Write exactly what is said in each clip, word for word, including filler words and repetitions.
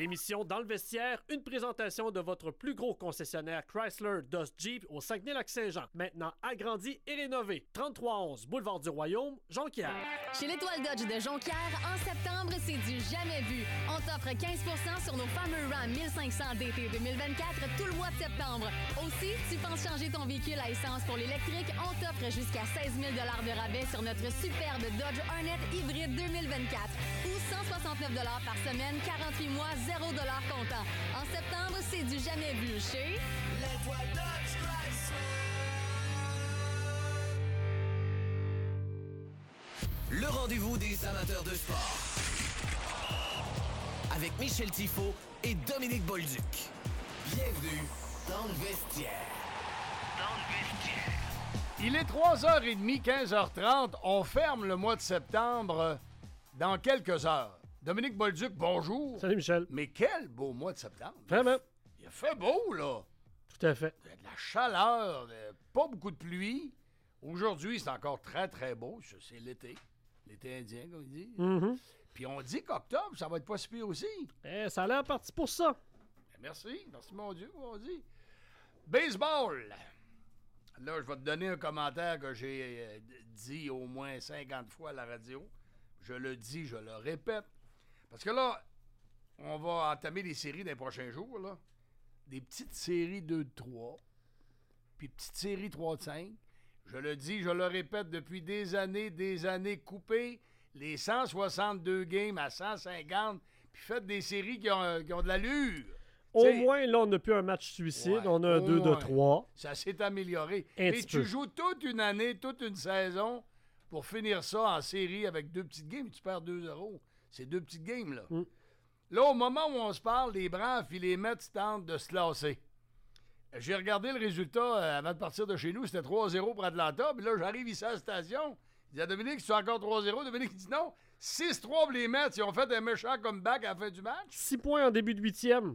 L'émission Dans le vestiaire, une présentation de votre plus gros concessionnaire Chrysler Dodge Jeep au Saguenay-Lac-Saint-Jean. Maintenant agrandi et rénové. trente-trois onze Boulevard du Royaume, Jonquière. Chez l'Étoile Dodge de Jonquière, en septembre, c'est du jamais vu. On t'offre quinze pour cent sur nos fameux Ram mille cinq cents D T deux mille vingt-quatre tout le mois de septembre. Aussi, tu penses changer ton véhicule à essence pour l'électrique, on t'offre jusqu'à seize mille dollars de rabais sur notre superbe Dodge Hornet hybride deux mille vingt-quatre. Ou cent soixante-neuf dollars par semaine, quarante-huit mois, zéro dollars comptant. En septembre, c'est du jamais vu chez l'Étoile Dodge Chrysler. Le rendez-vous des amateurs de sport. Avec Michel Tifo et Dominique Bolduc. Bienvenue dans le vestiaire. Dans le vestiaire. Il est trois heures trente, quinze heures trente. On ferme le mois de septembre dans quelques heures. Dominique Bolduc, bonjour. Salut Michel. Mais quel beau mois de septembre. Vraiment. Il a fait beau, là. Tout à fait. Il y a de la chaleur, pas beaucoup de pluie. Aujourd'hui, c'est encore très, très beau. C'est l'été. L'été indien, comme il dit. Mm-hmm. Puis on dit qu'octobre, ça va être pas si pire aussi. Eh, ça a l'air parti pour ça. Merci. Merci, mon Dieu, on dit. Baseball. Là, je vais te donner un commentaire que j'ai euh, dit au moins cinquante fois à la radio. Je le dis, je le répète. Parce que là, on va entamer des séries dans les prochains jours, là. Des petites séries deux de trois, puis petites séries trois de cinq. Je le dis, je le répète depuis des années, des années, coupez les cent soixante-deux games à cent cinquante, puis faites des séries qui ont, qui ont de l'allure. Au T'sais, moins, là, on n'a plus un match suicide. ouais, on a un au deux de moins. trois. Ça s'est amélioré. Un Et petit tu peu. joues toute une année, toute une saison pour finir ça en série avec deux petites games. Tu perds deux zéro. C'est deux petites games, là. Mm. Là, au moment où on se parle, les Braves et les Mets tentent de se classer. J'ai regardé le résultat euh, avant de partir de chez nous. C'était trois zéro pour Atlanta. Puis là, j'arrive ici à la station. Il dit à Dominique, c'est encore trois zéro. Dominique dit non. six trois pour les Mets. Ils ont fait un méchant comeback à la fin du match. six points en début de huitième.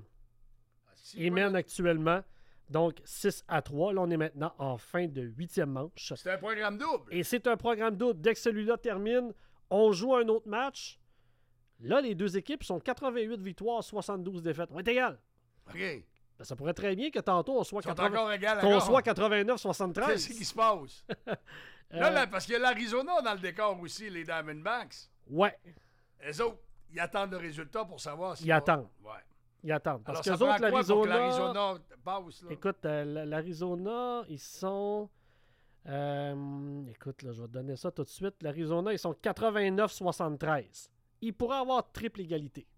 Six Ils points. mènent actuellement. Donc, six à trois. Là, on est maintenant en fin de huitième manche. C'est un programme double. Et c'est un programme double. Dès que celui-là termine, on joue un autre match. Là, les deux équipes sont quatre-vingt-huit victoires, soixante-douze défaites. On est égal. OK. Ben, ça pourrait très bien que tantôt, on soit, Ils sont quatre-vingts encore égales qu'on encore. soit quatre-vingt-neuf soixante-treize. Qu'est-ce qui se passe? Là, là, parce qu'il y a l'Arizona dans le décor aussi, les Diamondbacks. Ouais, Eux autres, ils attendent le résultat pour savoir si. Ils attendent. Ouais. ils attendent. Parce Alors, que ça les autres, prend quoi pour que l'Arizona... l'Arizona passe, là? Écoute, euh, l'Arizona, ils sont... euh, écoute, là, je vais te donner ça tout de suite. L'Arizona, ils sont quatre-vingt-neuf soixante-treize. Ils pourraient avoir triple égalité.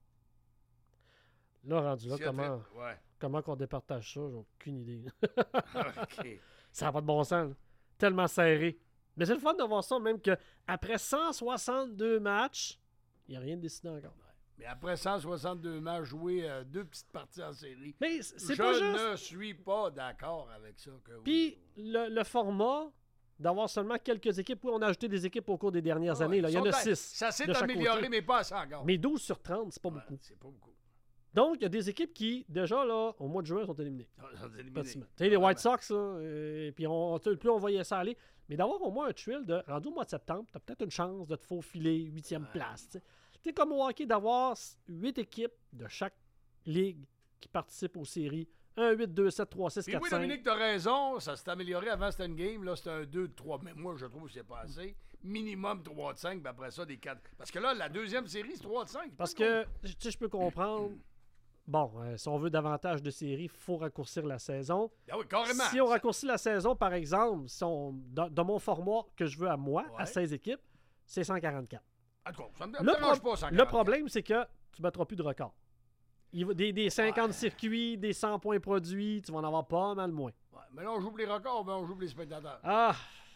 Là, rendu là, S'il y a comment, très- Ouais. comment qu'on départage ça, j'ai aucune idée. OK. Ça n'a pas de bon sens. Là. Tellement serré. Mais c'est le fun de voir ça, même qu'après cent soixante-deux matchs, il n'y a rien de décidé encore. Mais après cent soixante-deux matchs joués, euh, deux petites parties en série, Mais c'est je pas juste... ne suis pas d'accord avec ça. Que Puis le, le format d'avoir seulement quelques équipes, oui, on a ajouté des équipes au cours des dernières Ah années. ouais, Là. Il y en sont a à- six. Ça s'est de chaque amélioré, côté. mais pas à ça encore. Mais douze sur trente, c'est pas Ouais, beaucoup. c'est pas beaucoup. Donc, il y a des équipes qui, déjà, là, au mois de juin, sont éliminées. Ils sont éliminés. Pratiquement. Tu sais, les White Sox, là, et puis on, plus on voyait ça aller. Mais d'avoir au moins un tuile de rendu au mois de septembre, tu as peut-être une chance de te faufiler huitième Ouais. place. Tu sais, comme au hockey, d'avoir huit équipes de chaque ligue qui participent aux séries. un, huit, deux, sept, trois, six, Puis quatre, oui, cinq. Dominique, t'as raison, ça s'est amélioré. Avant, c'était une game, là, c'était un deux de trois. Mais moi, je trouve que c'est pas assez. Minimum trois de cinq, puis après ça, des quatre. Parce que là, la deuxième série, c'est trois de cinq. Parce que, tu sais, je peux comprendre. Bon, euh, si on veut davantage de séries, il faut raccourcir la saison. Ah oui, carrément. Si on raccourcit la saison, par exemple, si on, dans, dans mon format que je veux à moi, Ouais. à seize équipes, c'est cent quarante-quatre. En tout cas, ça me Le, dérange pro- pas, cent le quarante. problème, c'est que tu ne battras plus de record. Il va- des, des cinquante Ouais. circuits, des cent points produits, tu vas en avoir pas mal moins. Ouais, mais là, on joue pour les records, mais on joue pour les spectateurs. Ah,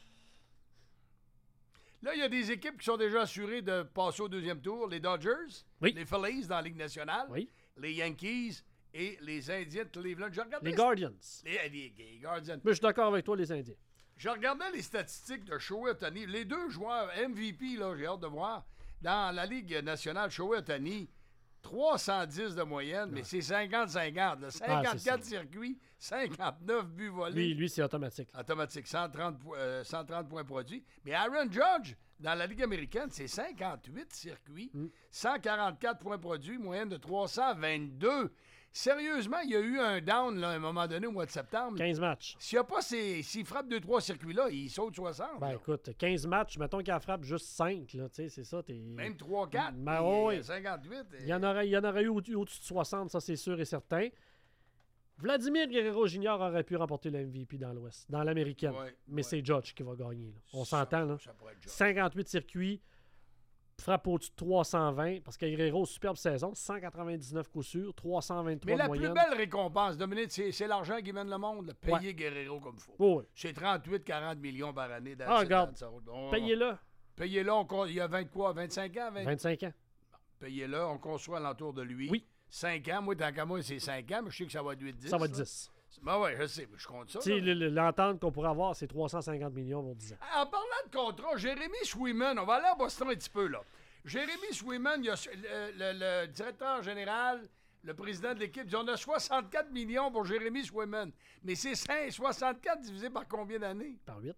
Là, il y a des équipes qui sont déjà assurées de passer au deuxième tour. Les Dodgers, Oui. les Phillies dans la Ligue nationale, oui. les Yankees et les Indiens de Cleveland. Je regardais Les Guardians. Les, les- les Guardians. Mais je suis d'accord avec toi, les Indiens. Je regardais les statistiques de Shohei Ohtani. Les deux joueurs M V P, là, j'ai hâte de voir, dans la Ligue nationale, Shohei Ohtani, trois cent dix de moyenne, mais c'est cinquante cinquante. là. cinquante-quatre circuits, cinquante-neuf buts volés. Lui, lui c'est automatique. Automatique, cent trente, po- euh, cent trente points produits. Mais Aaron Judge, dans la Ligue américaine, c'est cinquante-huit circuits, Mm. cent quarante-quatre points produits, moyenne de trois cent vingt-deux. Sérieusement, il y a eu un down là, à un moment donné au mois de septembre. quinze matchs. S'il y a pas ces, s'il frappe deux trois circuits-là, il saute soixante. Ben là. écoute, quinze matchs, mettons qu'il en frappe juste cinq, là, tu sais, c'est ça. T'es... Même trois quatre, Ben puis, oui. euh, cinquante-huit. Il y en aurait, il y en aurait eu au- au-dessus de soixante, ça c'est sûr et certain. Vladimir Guerrero Junior aurait pu remporter le M V P dans l'Ouest, dans l'américaine. Ouais, mais ouais. c'est Judge qui va gagner. là. On Ça- s'entend, là. ça pourrait être Judge. cinquante-huit circuits, frappe au-dessus de trois cent vingt, parce que Guerrero, superbe saison, cent quatre-vingt-dix-neuf coups sûrs, trois cent vingt-trois Mais la de plus moyenne. belle récompense, Dominique, c'est, c'est l'argent qui mène le monde. là. Payer Ouais. Guerrero comme il faut. Oh, oui. C'est trente-huit à quarante millions par année. Ah, regarde. That's all. On- Payez-le. Payez-le, on con- il y a vingt quoi, vingt-cinq ans? vingt vingt-cinq ans. Payez-le, on conçoit alentour de lui. Oui. cinq ans, moi, tant qu'à moi, c'est cinq ans, mais je sais que ça va être huit dix. Ça va être là. dix. Ben ouais, je sais, mais je compte ça. Tu sais, là. le- le- l'entente qu'on pourrait avoir, c'est trois cent cinquante millions pour dix ans. En parlant de contrat, Jérémy Swayman, on va aller à Boston un petit peu, là. Jérémy Swayman, il y a le, le- le directeur général, le président de l'équipe, dit on a soixante-quatre millions pour Jérémy Swayman. Mais c'est cinq- soixante-quatre divisé par combien d'années? Par huit.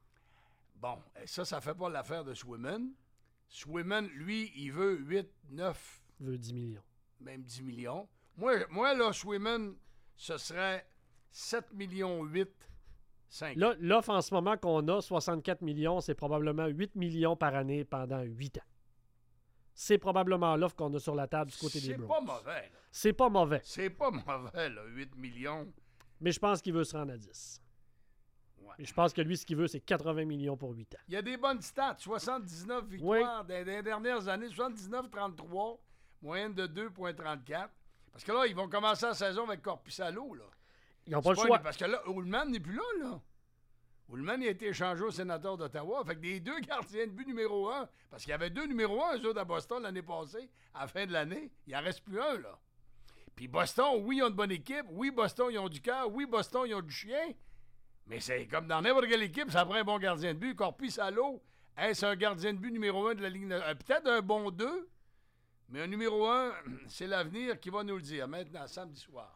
Bon, eh, ça, ça fait pas l'affaire de Swayman. Swayman, lui, il veut huit, neuf, Veut dix millions. même dix millions. Moi, moi là, Swayman, ce serait sept millions huit, cinq. Là, l'offre en ce moment qu'on a, soixante-quatre millions, c'est probablement huit millions par année pendant huit ans. C'est probablement l'offre qu'on a sur la table du côté des C'est Browns. pas mauvais, là. C'est pas mauvais, C'est pas mauvais, là, huit millions. mais je pense qu'il veut se rendre à dix. Ouais. Et je pense que lui, ce qu'il veut, c'est quatre-vingts millions pour huit ans. Il y a des bonnes stats. soixante-dix-neuf victoires dans les dernières années. soixante-dix-neuf trente-trois. Moyenne de deux virgule trente-quatre. Parce que là, ils vont commencer la saison avec Corpus-Salo, là. Ils n'ont pas le C'est choix. une- Parce que là, Ullman n'est plus là, là. Ullman il a été échangé au sénateur d'Ottawa. Fait que les deux gardiens de but numéro un, parce qu'il y avait deux numéro un, eux autres, à Boston l'année passée, à la fin de l'année, il en reste plus un, là. Puis Boston, oui, ils ont une bonne équipe. Oui, Boston, ils ont du cœur. Oui, Boston, ils ont du chien. Mais c'est comme dans n'importe quelle équipe, ça prend un bon gardien de but. Corpus-Salo, est-ce un gardien de but numéro un de la Ligue nationale? Peut-être un bon deux, mais un numéro un, c'est l'avenir qui va nous le dire maintenant, samedi soir.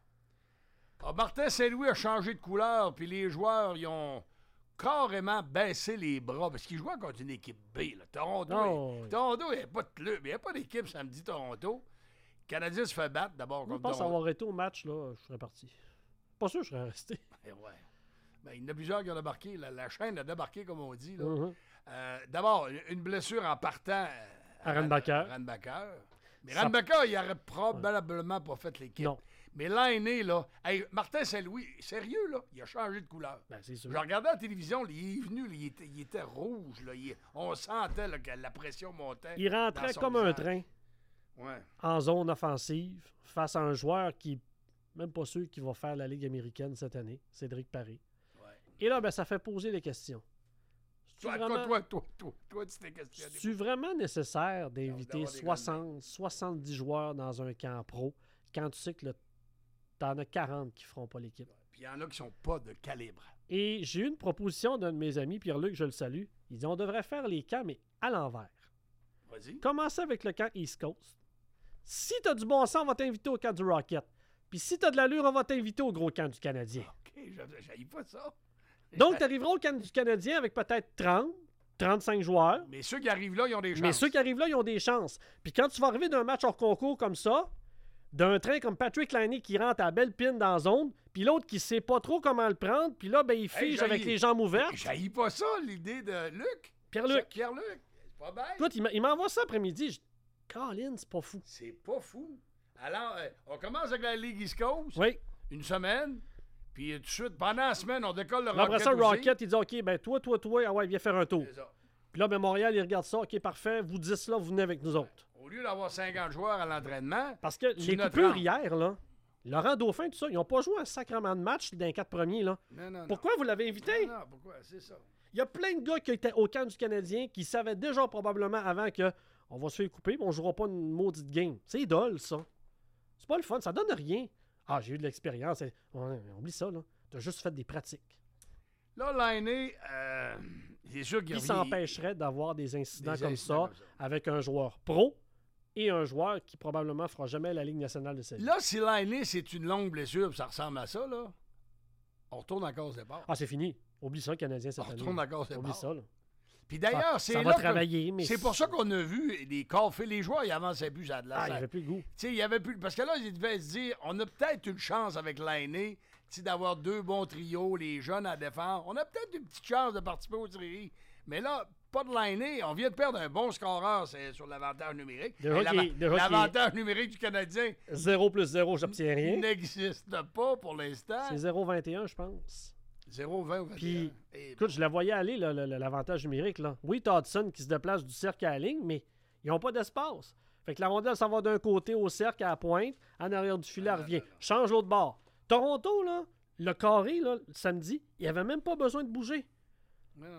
Ah, Martin Saint-Louis a changé de couleur, puis les joueurs, ils ont carrément baissé les bras, parce qu'ils jouaient contre une équipe B. Là. Toronto, Oh, il- oui. Toronto, il n'y a pas de club, il n'y a pas d'équipe samedi, Toronto. Le Canadien se fait battre d'abord Je contre pense Toronto. avoir été au match, là, je serais parti. Pas sûr que je serais resté. Eh ouais. Ben, il y en a plusieurs qui ont débarqué. La, la chaîne a débarqué, comme on dit. là. Mhm. Euh, D'abord, une- une blessure en partant euh, À Randbacker. Randbacker. Mais Ça- Randbacker, il aurait probablement pas fait l'équipe. Non. Mais l'année, là, hey, Martin Saint-Louis, sérieux, là, il a changé de couleur. Ben, c'est sûr. Je regardais à la télévision, là, il est venu, là, il, était, il était rouge. Là, il- on sentait là, que la pression montait. Il dans rentrait son comme un visage. train Ouais. en zone offensive face à un joueur qui, même pas sûr qu'il va faire la Ligue américaine cette année, Cédric Paré. Ouais. Et là, ben, ça fait poser les questions. C'est-tu Toi, vraiment, toi, toi, toi, toi, tu t'es questionné. c'est-tu vraiment nécessaire d'inviter d'avoir des soixante, soixante-dix joueurs dans un camp pro quand tu sais que tu en as quarante qui ne feront pas l'équipe? Puis il y en a qui sont pas de calibre. Et j'ai eu une proposition d'un de mes amis, Pierre-Luc, je le salue. Il dit on devrait faire les camps, mais à l'envers. Vas-y. Commencer avec le camp East Coast. Si tu as du bon sens, on va t'inviter au camp du Rocket. Puis si tu as de l'allure, on va t'inviter au gros camp du Canadien. OK, j'aille pas ça. Donc, tu arriveras au camp du Canadien avec peut-être trente, trente-cinq joueurs. Mais ceux qui arrivent là, ils ont des chances. Mais ceux qui arrivent là, ils ont des chances. Puis quand tu vas arriver d'un match hors concours comme ça, d'un train comme Patrick Laine qui rentre à belle pine dans la zone, puis l'autre qui sait pas trop comment le prendre, puis là, ben, il fige j'haïs- avec les jambes ouvertes. J'haïs pas ça, l'idée de Luc. Pierre-Luc. Pierre-Luc. C'est pas bête. Toi, il m'a- il m'envoie ça après-midi. Je... Colin, c'est pas fou. C'est pas fou. Alors, euh, on commence avec la Ligue East Coast. Oui. Une semaine. Puis euh, tout de suite, pendant la semaine, on décolle le Là, après Rocket ça, aussi. Rocket, il dit OK, ben toi, toi, toi, ah ouais, viens faire un tour. C'est ça. Puis là, ben Montréal, il regarde ça. OK, parfait. Vous dix là, vous venez avec nous autres. Au lieu d'avoir cinquante joueurs à l'entraînement, Parce que Tu les notes coupures trente. hier, là, Laurent Dauphin, tout ça, ils n'ont pas joué un sacrement de match dans les quatre premiers. Là. non, non, non. Pourquoi vous l'avez invité? Non, non, pourquoi? C'est ça. Il y a plein de gars qui étaient au camp du Canadien qui savaient déjà probablement avant que on va se faire couper, mais on ne jouera pas une maudite game. C'est idole, ça. C'est pas le fun, ça donne rien. Ah, j'ai eu de l'expérience. Ouais, oublie ça, là. T'as juste fait des pratiques. Là, l'année, euh, c'est sûr qu'il Qui revient- s'empêcherait d'avoir des incidents Des comme incidents ça comme ça. avec un joueur pro et un joueur qui probablement fera jamais la Ligue nationale de sa vie. Là, si Laine, c'est une longue blessure, puis ça ressemble à ça, là, on retourne en cause départ. Ah, c'est fini. Oublie ça, Canadien, cette On année. retourne en cause Oublie départ. ça, là. Puis d'ailleurs, Ça- c'est ça là va que- travailler, mais c'est pour ça qu'on a vu les corps faits. Les joueurs, ils avançaient plus à de la Ah, il n'y salle. avait plus le goût. Tu sais, il y avait plus. Parce que là, ils devaient se dire, on a peut-être une chance avec l'aîné, tu sais, d'avoir deux bons trios, les jeunes à défendre. On a peut-être une petite chance de participer aux séries. Mais là, pas de l'aîné. On vient de perdre un bon scoreur c'est sur l'avantage numérique. Déjà Mais qu'il- l'ava- déjà qu'il- L'avantage numérique du Canadien zéro plus zéro, j'obtiens rien. n'existe pas pour l'instant. C'est zéro virgule vingt et un, je pense. zéro vingt ou vingt et un. Puis, Et Écoute, je la voyais aller, là, le- le- l'avantage numérique. Là. Oui, t'as Hudson qui se déplace du cercle à la ligne, mais ils n'ont pas d'espace. Fait que la rondelle s'en va d'un côté au cercle à la pointe, en arrière du filet, elle revient. Change l'autre bord. Toronto, là, le carré, là, le samedi, il n'y avait même pas besoin de bouger. non.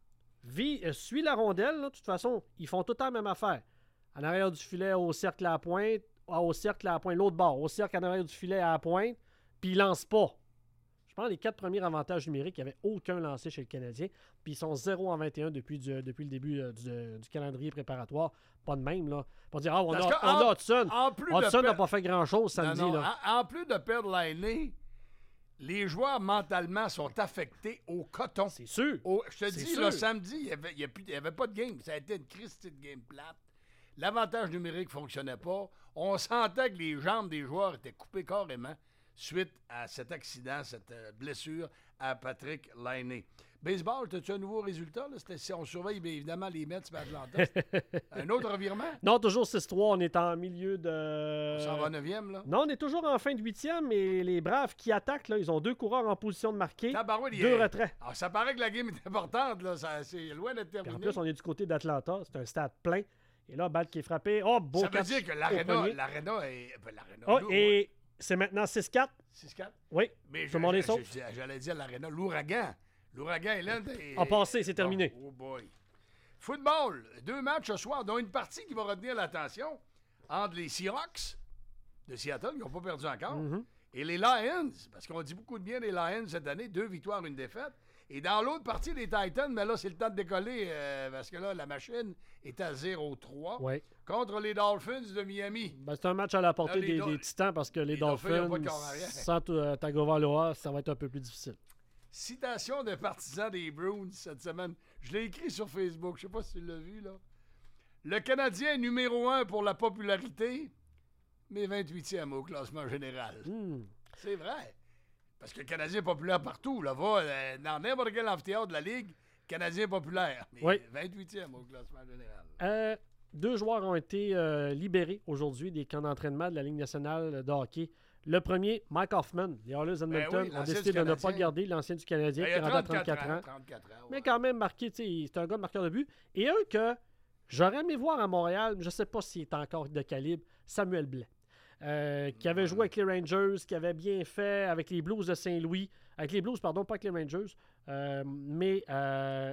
Vie, euh, suis la rondelle, là, de toute façon, ils font tout le temps la même affaire. En arrière du filet, au cercle à la pointe, ah, au cercle à la pointe, l'autre bord, au cercle en arrière du filet à la pointe, puis ils lancent pas. Je pense que les quatre premiers avantages numériques, il n'y avait aucun lancé chez le Canadien, puis ils sont zéro en vingt et un depuis, du- depuis le début euh, du, du calendrier préparatoire. Pas de même, là. Pour dire, ah, on a, Parce que on en- a Hudson. En plus de Hudson n'a per- pas fait grand-chose samedi, Non, non, là. En, en plus de perdre l'aîné, les joueurs mentalement sont affectés au coton. C'est sûr. Au- je te C'est dis, sûr. le samedi, il n'y avait, il y a plus- il y avait pas de game. Ça a été une Christie de game plate. L'avantage numérique ne fonctionnait pas. On sentait que les jambes des joueurs étaient coupées carrément suite à cet accident, cette euh, blessure à Patrick Laine. Baseball, as-tu un nouveau résultat? Là? C'était- si on surveille bien évidemment les Mets et Atlanta. Un autre revirement? Non, toujours six trois, on est en milieu de... On s'en va neuvième, là. Non, on est toujours en fin de huitième, et les Braves qui attaquent, là, ils ont deux coureurs en position de marquer, Tabarouette, il y deux a- retraits. Ah, ça paraît que la game est importante, là. Ça, c'est loin d'être Puis terminé. en plus, on est du côté d'Atlanta, c'est un stade plein. Et là, balle qui est frappée. Oh, beau Ça veut catch dire que au l'aréna, premier. l'aréna est. ben, l'aréna, Oh, lourd, et c'est maintenant six quatre. six quatre. Oui, Mais tout le monde est je- sauf. je- J'allais dire l'aréna. L'ouragan. L'ouragan est là. est- En passé, c'est terminé. Oh, oh boy. Football. Deux matchs ce soir, dont une partie qui va retenir l'attention entre les Seahawks de Seattle, qui n'ont pas perdu encore, Mhm. et les Lions, parce qu'on dit beaucoup de bien des Lions cette année, deux victoires, une défaite. Et dans l'autre partie, les Titans, mais là, c'est le temps de décoller, euh, parce que là, la machine est à zéro trois Oui. contre les Dolphins de Miami. Ben, c'est un match à la portée Là, les des, Dol- des Titans parce que les, les Dolphins, ils ont Dolphins, pas de corps arrière. sans euh, Tagovailoa, ça va être un peu plus difficile. Citation de partisans des Bruins cette semaine. Je l'ai écrit sur Facebook. Je sais pas si tu l'as vu, là. Le Canadien est numéro un pour la popularité, mais vingt-huitième au classement général. Hmm. C'est vrai. Parce que le Canadien est populaire partout. Là, va euh, dans n'importe quel amphithéâtre de la Ligue, Canadien est populaire. Mais Oui. vingt-huitième au classement général. Euh, deux joueurs ont été euh, libérés aujourd'hui des camps d'entraînement de la Ligue nationale de hockey. Le premier, Mike Hoffman. Les Oilers Edmonton Ben oui, ont l'ancien décidé du de ne pas Canadien. garder l'ancien du Canadien Ben, qui il est a rendu à trente-quatre trente-quatre ans. trente-quatre ans, Mais ouais. quand même marqué, tu sais, c'est un gars de marqueur de but. Et un que j'aurais aimé voir à Montréal, mais je ne sais pas s'il est encore de calibre, Samuel Blais. Euh, qui avait joué avec les Rangers, qui avait bien fait avec les Blues de Saint-Louis. Avec les Blues, pardon, pas avec les Rangers. Euh, mais euh,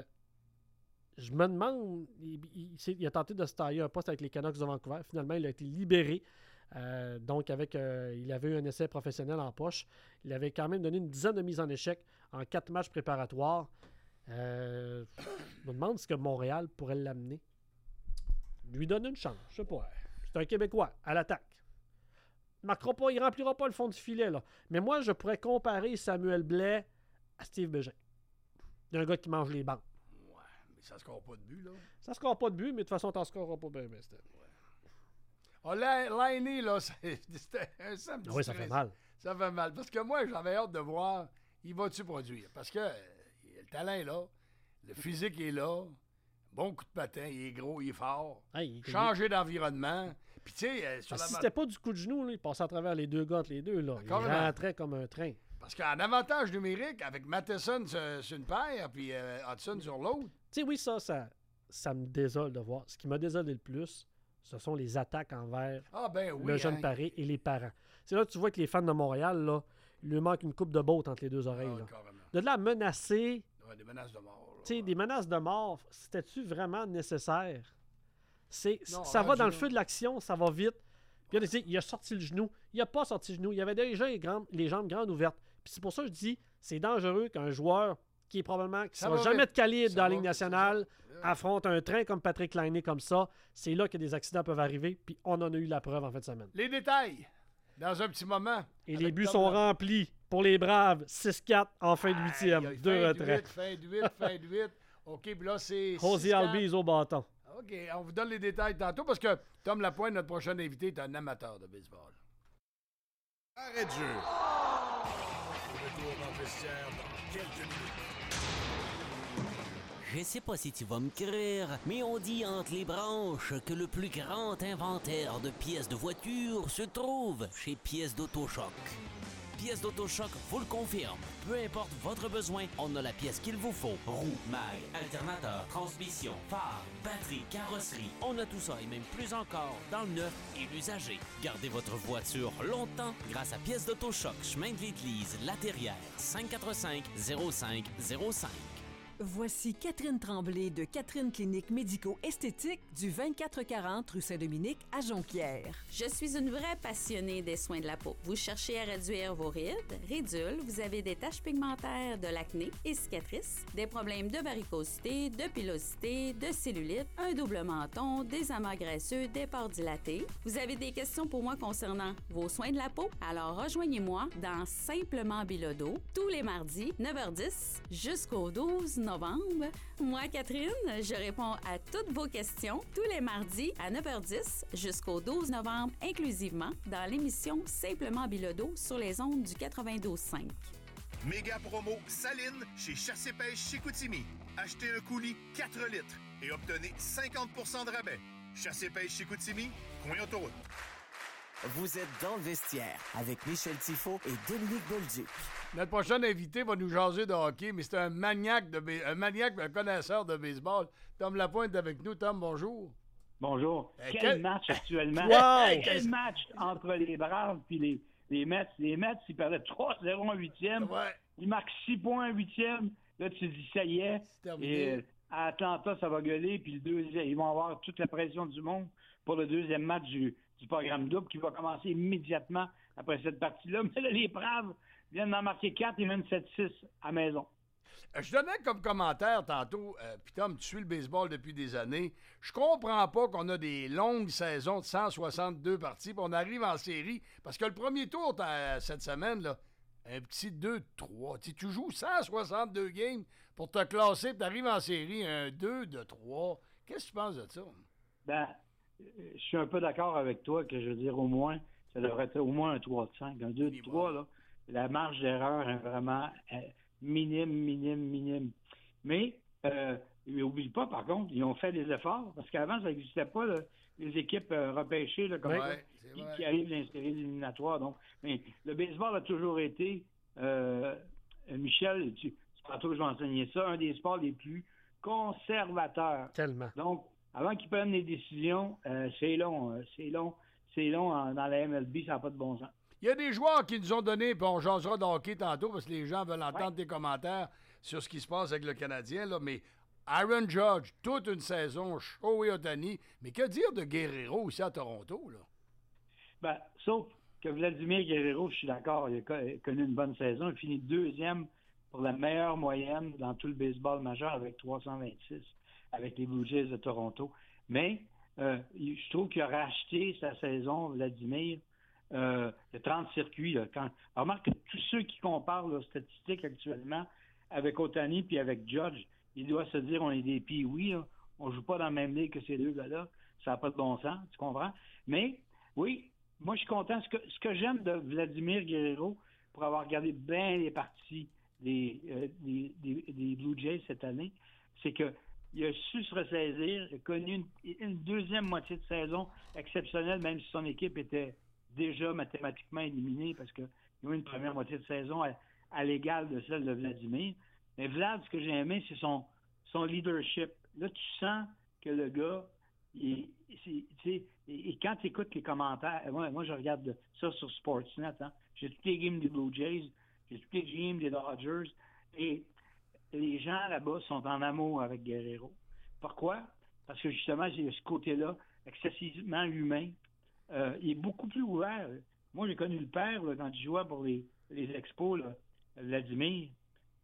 je me demande, il, il- il- il a tenté de se tailler un poste avec les Canucks de Vancouver. Finalement, il a été libéré. Euh, donc, avec, euh, il avait eu un essai professionnel en poche. Il avait quand même donné une dizaine de mises en échec en quatre matchs préparatoires. Euh, je me demande ce que Montréal pourrait l'amener. Lui donner une chance, je sais pas. C'est un Québécois, à l'attaque. Il marquera pas, il remplira pas le fond du filet, là. Mais moi, je pourrais comparer Samuel Blais à Steve Bégin. Il y a un gars qui mange les bancs. Ouais, mais ça score pas de but, là. Ça score pas de but, mais de toute façon, t'en scoreras pas bien, bien, Steve. Oh, la- l'aîné, là, c'est- c'était un simple Ah oui, ça fait mal. Ça fait mal. Parce que moi, j'avais hâte de voir, il va-tu produire? Parce que euh, le talent est là, le physique est là, bon coup de patin, il est gros, il est fort. Hey, il- Changer d'environnement. Puis, tu sais, euh, sur Parce la que si c'était pas du coup de genou, là, il passait à travers les deux gars entre les deux. Là. Il Carrément. rentrait comme un train. Parce qu'en avantage numérique, avec Matheson sur, sur une paire, puis euh, Hudson sur l'autre, Tu sais, oui, ça, ça, ça me désole de voir. Ce qui m'a désolé le plus, ce sont les attaques envers ah ben oui. le jeune hein. paré et les parents. C'est là que tu vois que les fans de Montréal, là, il lui manque une coupe de botte entre les deux Ah, oreilles. là. carrément. De là à menacer, Ouais, des menaces de mort. là. tu sais, des menaces de mort, c'était-tu vraiment nécessaire? C'est, Non, ça va rendu dans le là. feu de l'action, ça va vite. Puis il a, dit, il a sorti le genou. Il a pas sorti le genou. Il avait déjà les, grandes- les jambes grandes ouvertes. Puis c'est pour ça que je dis, c'est dangereux qu'un joueur qui est probablement qui Ça ne sera va jamais vite. de calibre Ça dans la va Ligue vite, nationale, c'est ça. affronte un train comme Patrick Laine comme ça, c'est là que des accidents peuvent arriver, puis on en a eu la preuve en fin de semaine. Les détails, dans un petit moment. Et avec les buts Tom sont Lap- remplis pour les Braves, six quatre en fin de Aïe, huitième, aïe, deux fin retraits. de huit, fin de huit, fin de huit. OK, puis là, c'est... Rosie six quatre. Albies au bâton. OK, on vous donne les détails tantôt parce que Tom Lapointe, notre prochain invité, est un amateur de baseball. Arrêt de jeu. Retour dans le vestiaire dans quelques minutes. Je sais pas si tu vas me croire, mais on dit entre les branches que le plus grand inventaire de pièces de voiture se trouve chez Pièces d'Autochoc. Pièces d'Autochoc vous le confirme. Peu importe votre besoin, on a la pièce qu'il vous faut. Roue, mag, alternateur, transmission, phare, batterie, carrosserie. On a tout ça et même plus encore dans le neuf et l'usager. Gardez votre voiture longtemps grâce à Pièces d'Autochoc, chemin de l'Église, La Terrière, cinq quatre cinq zéro cinq zéro cinq. Voici Catherine Tremblay de Catherine Clinique Médico-Esthétique du vingt-quatre quarante rue Saint-Dominique à Jonquière. Je suis une vraie passionnée des soins de la peau. Vous cherchez à réduire vos rides, ridules, vous avez des taches pigmentaires, de l'acné et cicatrices, des problèmes de varicosité, de pilosité, de cellulite, un double menton, des amas graisseux, des pores dilatés. Vous avez des questions pour moi concernant vos soins de la peau? Alors rejoignez-moi dans Simplement Bilodeau tous les mardis, neuf heures dix jusqu'au douze novembre. Moi, Catherine, je réponds à toutes vos questions tous les mardis à neuf heures dix jusqu'au douze novembre inclusivement dans l'émission Simplement Bilodeau sur les ondes du quatre-vingt-douze cinq. Méga promo Saline chez Chassé Pêche Chicoutimi. Achetez un coulis quatre litres et obtenez cinquante pour cent de rabais. Chassé Pêche Chicoutimi, coin autoroute. Vous êtes dans le vestiaire avec Michel Tifo et Dominique Bolduc. Notre prochain invité va nous jaser de hockey, mais c'est un maniaque, de ba- un maniaque, un connaisseur de baseball. Tom Lapointe est avec nous. Tom, bonjour. Bonjour. Euh, quel, quel- match actuellement? Wow! Quel match entre les Braves et les, les Mets. Les Mets, ils perdaient trois zéro en huitième. Ouais, Ils marquent six points en huitième. Là, tu te dis, ça y est. c'est terminé. Et euh, à Atlanta, ça va gueuler. Puis le deuxième, ils vont avoir toute la pression du monde pour le deuxième match du, du programme double qui va commencer immédiatement après cette partie-là. Mais là, les Braves viennent d'en marquer quatre et mènent sept six à maison. Euh, Je donnais comme commentaire tantôt, euh, puis Tom, tu suis le baseball depuis des années. Je comprends pas qu'on a des longues saisons de cent soixante-deux parties, puis on arrive en série. Parce que le premier tour t'as- cette semaine, là, un petit deux trois. Tu sais, tu joues cent soixante-deux games pour te classer, puis t'arrives en série, un deux de trois. Qu'est-ce que tu penses de ça? Ben, euh, je suis un peu d'accord avec toi que je veux dire au moins, ça devrait être au moins un trois de cinq. Un deux de trois, là, la marge d'erreur est vraiment euh, minime, minime, minime. Mais, euh, n'oublie pas, par contre, ils ont fait des efforts, parce qu'avant, ça n'existait pas, là, les équipes euh, repêchées, là, comme Ouais, ça, c'est qui, vrai. qui arrivent dans les séries éliminatoires. Donc, mais le baseball a toujours été, euh, Michel, tu, tu tantôt que je vais enseigner ça, un des sports les plus conservateurs. Tellement. Donc, avant qu'ils prennent des décisions, euh, c'est long, euh, c'est long, c'est long en- dans la M L B, ça n'a pas de bon sens. Il y a des joueurs qui nous ont donné, puis on jasera de hockey tantôt, parce que les gens veulent entendre tes commentaires sur ce qui se passe avec le Canadien, là, mais Aaron Judge, toute une saison, Shohei Ohtani, mais que dire de Guerrero aussi à Toronto, là? Ben, sauf que Vladimir Guerrero, je suis d'accord, il a co- il a connu une bonne saison. Il finit deuxième pour la meilleure moyenne dans tout le baseball majeur avec trois cent vingt-six avec les Blue Jays de Toronto. Mais euh, il- je trouve qu'il a racheté sa saison, Vladimir. Euh, il y a trente circuits. Là, quand... Alors, remarque que tous ceux qui comparent leurs statistiques actuellement avec Ohtani puis avec Judge, ils doivent se dire on est des pee-wee, là. On joue pas dans la même ligue que ces deux gars-là. Ça n'a pas de bon sens, tu comprends? Mais oui, moi je suis content. Ce que, ce que j'aime de Vladimir Guerrero, pour avoir regardé bien les parties des, euh, des, des, des Blue Jays cette année, c'est que il a su se ressaisir, il a connu une, une deuxième moitié de saison exceptionnelle, même si son équipe était déjà mathématiquement éliminée parce qu'ils ont eu une première moitié de saison à, à l'égal de celle de Vladimir. Mais Vlad, ce que j'ai aimé, c'est son, son leadership. Là, tu sens que le gars, il, c'est- tu sais, et, et quand tu écoutes les commentaires, moi, moi je regarde ça sur Sportsnet, hein. J'ai toutes les games des Blue Jays, j'ai toutes les games des Dodgers, et les gens là-bas sont en amour avec Guerrero. Pourquoi? Parce que justement, j'ai ce côté-là excessivement humain. Euh, il est beaucoup plus ouvert. Moi, j'ai connu le père là, quand il jouait pour les, les expos, là, Vladimir.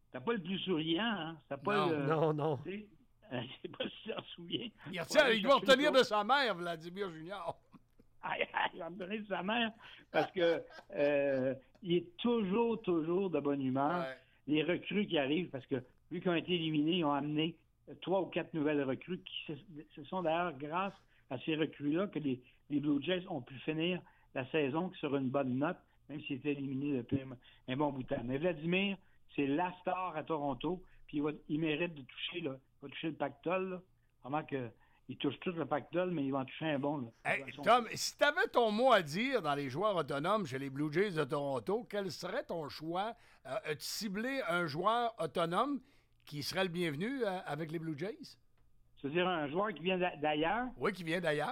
C'était pas le plus souriant, hein? C'était pas Non. le... Non, non. Tu sais, euh, je sais pas si tu t'en souviens. Il, retient, Ouais, il doit chercher retenir le de sa mère, Vladimir Junior. Ah, il va me donner de sa mère parce que euh, il est toujours, toujours de bonne humeur. Ouais. Les recrues qui arrivent, parce que vu qu'ils ont été éliminés, ils ont amené trois ou quatre nouvelles recrues qui se, ce sont d'ailleurs grâce à ces recrues-là que les, les Blue Jays ont pu finir la saison sur une bonne note, même s'ils étaient éliminés depuis un, un bon bout de temps. Mais Vladimir, c'est la star à Toronto, puis il, va, il mérite de toucher, là, il va toucher le pactole, là. Vraiment que il touche tout le pactole, mais il va en toucher un bon. Là. Hey, Tom, si tu avais ton mot à dire dans les joueurs autonomes chez les Blue Jays de Toronto, quel serait ton choix? Euh, as-tu ciblé un joueur autonome qui serait le bienvenu euh, avec les Blue Jays? C'est-à-dire un joueur qui vient d'a- d'ailleurs? Oui, qui vient d'ailleurs.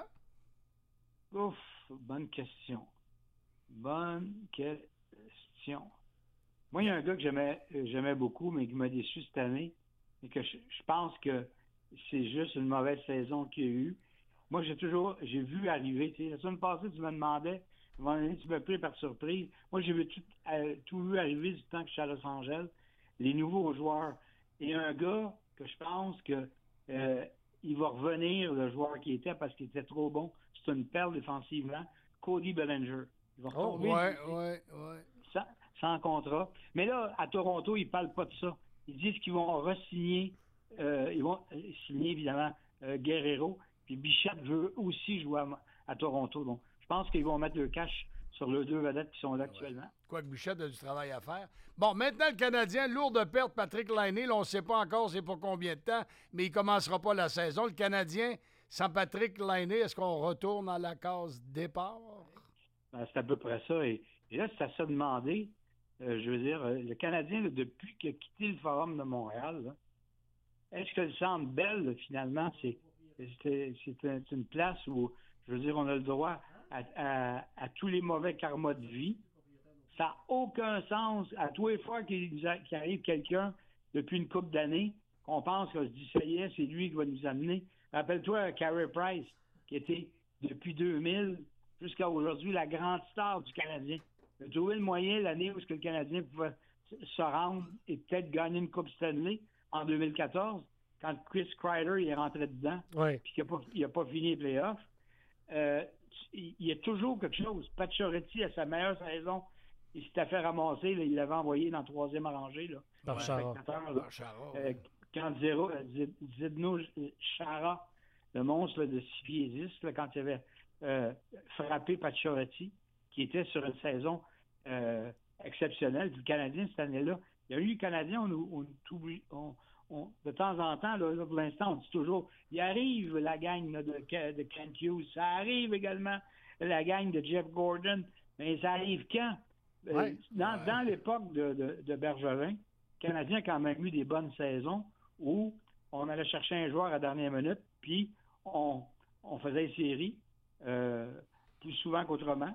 Ouf, bonne question. Bonne question. Moi, il y a un gars que j'aimais, j'aimais beaucoup, mais qui m'a déçu cette année, et que je, je pense que c'est juste une mauvaise saison qu'il y a eu. Moi, j'ai toujours, j'ai vu arriver, tu sais, la semaine passée, tu me demandais, à un moment donné, tu m'as pris par surprise. Moi, j'ai vu tout, euh, tout vu arriver du temps que je suis à Los Angeles, les nouveaux joueurs. Et un gars que je pense que euh, il va revenir, le joueur qui était, parce qu'il était trop bon. C'est une perle défensivement. Cody Bellinger. Il va Oh, retomber ouais, ouais, ouais. sans, sans contrat. Mais là, à Toronto, ils ne parlent pas de ça. Ils disent qu'ils vont re-signer, euh, ils vont signer, évidemment, euh, Guerrero. Puis Bichette veut aussi jouer à, à Toronto. Donc, je pense qu'ils vont mettre le cash sur les deux vedettes qui sont là actuellement. Quoique Bichette a du travail à faire. Bon, maintenant, le Canadien, lourde perte, Patrick Laine. Là, on ne sait pas encore c'est pour combien de temps, mais il ne commencera pas la saison. Le Canadien, sans Patrick Laine, est-ce qu'on retourne à la case départ? Ben, c'est à peu près ça. Et, et là, c'est à ça de demander. Euh, je veux dire, euh, le Canadien, là, depuis qu'il a quitté le Forum de Montréal, là, est-ce que le Centre Bell, là, finalement, c'est, c'est, c'est, un- c'est une place où, je veux dire, on a le droit à, à- à tous les mauvais karmas de vie? Ça n'a aucun sens. À tous les fois qu'il, nous a- qu'il arrive quelqu'un depuis une couple d'années, qu'on pense qu'on se dit, ça y est, c'est lui qui va nous amener. Rappelle-toi, Carey Price, qui était, depuis deux mille jusqu'à aujourd'hui, la grande star du Canadien. Il a trouvé le moyen, l'année où est-ce que le Canadien pouvait se rendre et peut-être gagner une Coupe Stanley en deux mille quatorze, quand Chris Kreider il est rentré dedans, Ouais. puis qu'il n'a pas, il a pas fini les playoffs. Euh, il il y a toujours quelque chose. Pacioretty, à sa meilleure saison, il s'était fait ramasser, là, il l'avait envoyé dans la troisième rangée. Là, Par dans le Chara. spectateur, là. Par Chara, Euh, quand Zero, euh, Zid- Zdeno Chara, le monstre là, de six pieds dix, là, quand il avait euh, frappé Pacioretty, qui était sur une saison euh, exceptionnelle. Puis le Canadien, cette année-là, il y a eu le Canadien, on, on, oublie- on, on- de temps en temps, là, là, pour l'instant, on dit toujours, il arrive la gang là, de, de Kent Hughes, ça arrive également la gang de Jeff Gordon, mais ça arrive quand? Euh, Ouais. dans, dans l'époque de, de, de Bergevin, le Canadien a quand même eu des bonnes saisons où on allait chercher un joueur à dernière minute, puis on, on faisait une série euh, plus souvent qu'autrement.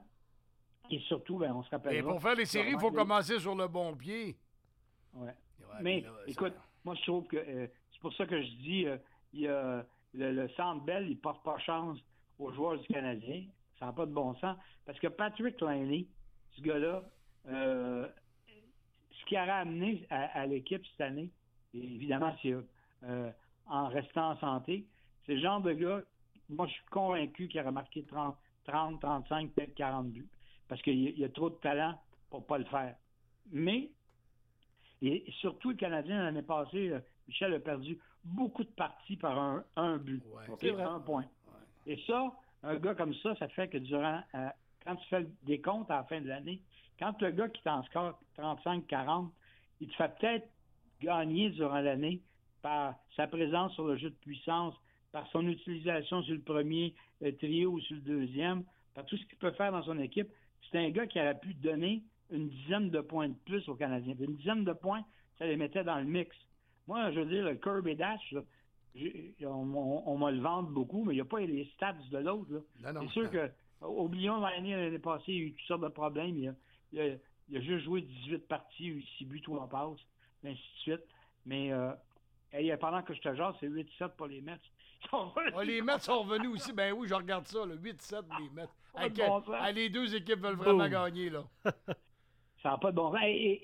Et surtout, ben, on se rappelle. Et pour faire les séries, il faut commencer sur le bon pied. Ouais. Ouais, Mais puis là, ça- écoute, moi je trouve que euh, c'est pour ça que je dis euh, il y a le, le Centre Bell, il porte pas chance aux joueurs du Canadien. Ça n'a pas de bon sens. Parce que Patrick Laine, ce gars-là, euh, ce qu'il aurait amené à, à l'équipe cette année, et évidemment, c'est euh, en restant en santé, c'est le genre de gars, moi je suis convaincu qu'il aurait marqué trente, trente, trente-cinq, peut-être quarante buts. Parce qu'il y a- il y a trop de talent pour pas le faire. Mais et surtout, le Canadien, l'année passée, euh, Michel a perdu beaucoup de parties par un, un but. Ouais, OK? c'est vrai. Un point. Et ça, un gars comme ça, ça fait que durant, euh, quand tu fais des comptes à la fin de l'année, quand le gars qui t'en score trente-cinq quarante, il te fait peut-être gagner durant l'année par sa présence sur le jeu de puissance, par son utilisation sur le premier euh, trio ou sur le deuxième, par tout ce qu'il peut faire dans son équipe. C'est un gars qui aurait pu donner une dizaine de points de plus aux Canadiens. Une dizaine de points, ça les mettait dans le mix. Moi, je veux dire, le Kirby Dash, là, j'ai- on, on, on me le vante beaucoup, mais il n'y a pas les stats de l'autre. là. Non, non. C'est sûr que, oublions l'année, l'année passée, il y a eu toutes sortes de problèmes. Il a, il a, il a juste joué dix-huit parties, il a eu six buts, trois passes, ainsi de suite. Mais euh, hey, pendant que je te jase, c'est huit sept pour les Mets. Ils sont Ah, les Mets sont revenus aussi. Ben oui, je regarde ça, le huit sept les Mets. Pas de Ah, bon que- sens. ah, les deux équipes veulent vraiment Boum. gagner, là. Ça n'a pas de bon sens. Et, et- et-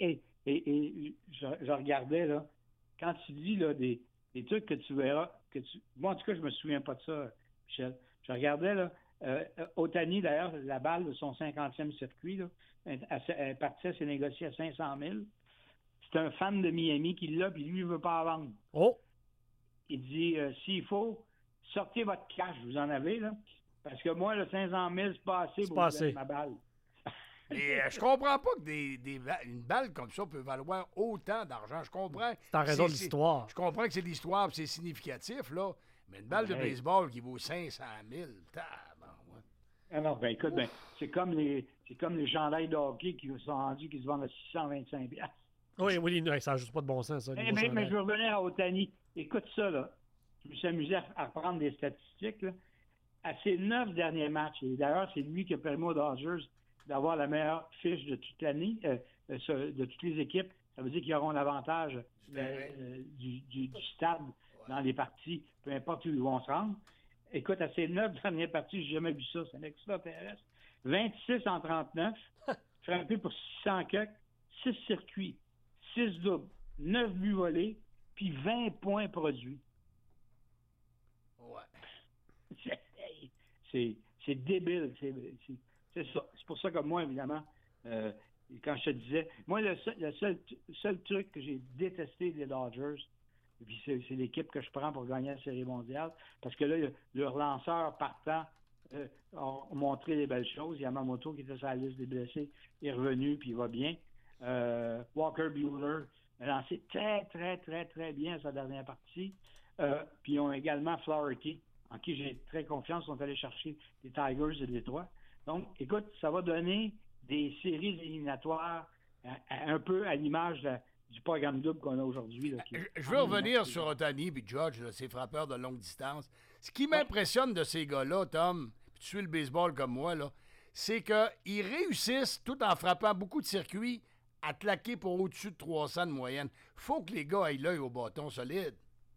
Et, et je, je regardais, là, quand tu dis là, des, des trucs que tu verras, que tu. Moi, en tout cas, je me souviens pas de ça, Michel. Je regardais, là, euh, Ohtani, d'ailleurs, la balle de son cinquantième circuit, là, elle, elle partait, s'est négociée à cinq cent mille. C'est un fan de Miami qui l'a, puis lui, il veut pas en vendre. Oh! Il dit, euh, s'il faut, sortez votre cash, vous en avez, là. Parce que moi, le cinq cent mille, c'est pas assez C'est pour pas vous donner assez. ma balle. Et euh, je comprends pas que des, des, une balle comme ça peut valoir autant d'argent. Je comprends. C'est en raison de c'est- l'histoire. Je comprends que c'est l'histoire, c'est significatif, là. Mais une balle de Hey. baseball qui vaut cinq cent mille, tabarouette. Ah non, ben écoute, ben, c'est comme les c'est comme les chandails de hockey qui sont rendus, qui se vendent à six cent vingt-cinq piastres. Oui, oui, non, ça n'a juste pas de bon sens, ça. Mais, niveau mais, chandail. mais je veux revenir à Ohtani. Écoute ça, là. Je me suis amusé à, à reprendre des statistiques, là. À ses neuf derniers matchs, et d'ailleurs, c'est lui qui a permis aux Dodgers d'avoir la meilleure fiche de toute l'année, euh, euh, sur- de toutes les équipes. Ça veut dire qu'ils auront l'avantage Du euh, terrain. euh, du, du- du stade dans les parties, peu importe où ils vont se rendre. Écoute, à ces neuf dernières parties, j'ai jamais vu ça. C'est un extraterrestre. vingt-six en trente-neuf, frappé pour six cents cucks, six circuits, six doubles, neuf buts volés, puis vingt points produits. Ouais. C'est, c'est, c'est débile. C'est, c'est, c'est ça. C'est pour ça que moi, évidemment, euh, quand je te disais, moi, le seul, le seul, seul truc que j'ai détesté des Dodgers, puis c'est, c'est l'équipe que je prends pour gagner la Série mondiale, parce que là, le- leurs lanceurs partant euh, ont montré des belles choses. Yamamoto, qui était sur la liste des blessés, est revenu, puis il va bien. Euh, Walker Buehler a lancé très, très, très, très bien à sa dernière partie. Euh, puis ils ont également Flaherty, en qui j'ai très confiance, sont allés chercher les Tigers de Détroit. Donc, écoute, ça va donner des séries éliminatoires à- à- un peu à l'image de- du programme double qu'on a aujourd'hui. là, qui est- Je je veux revenir sur Ohtani et Judge, là, ces frappeurs de longue distance. Ce qui m'impressionne de ces gars-là, Tom, puis tu suis le baseball comme moi, là, c'est qu'ils réussissent, tout en frappant beaucoup de circuits, à claquer pour au-dessus de trois cents de moyenne. Faut que les gars aient l'œil au bâton solide.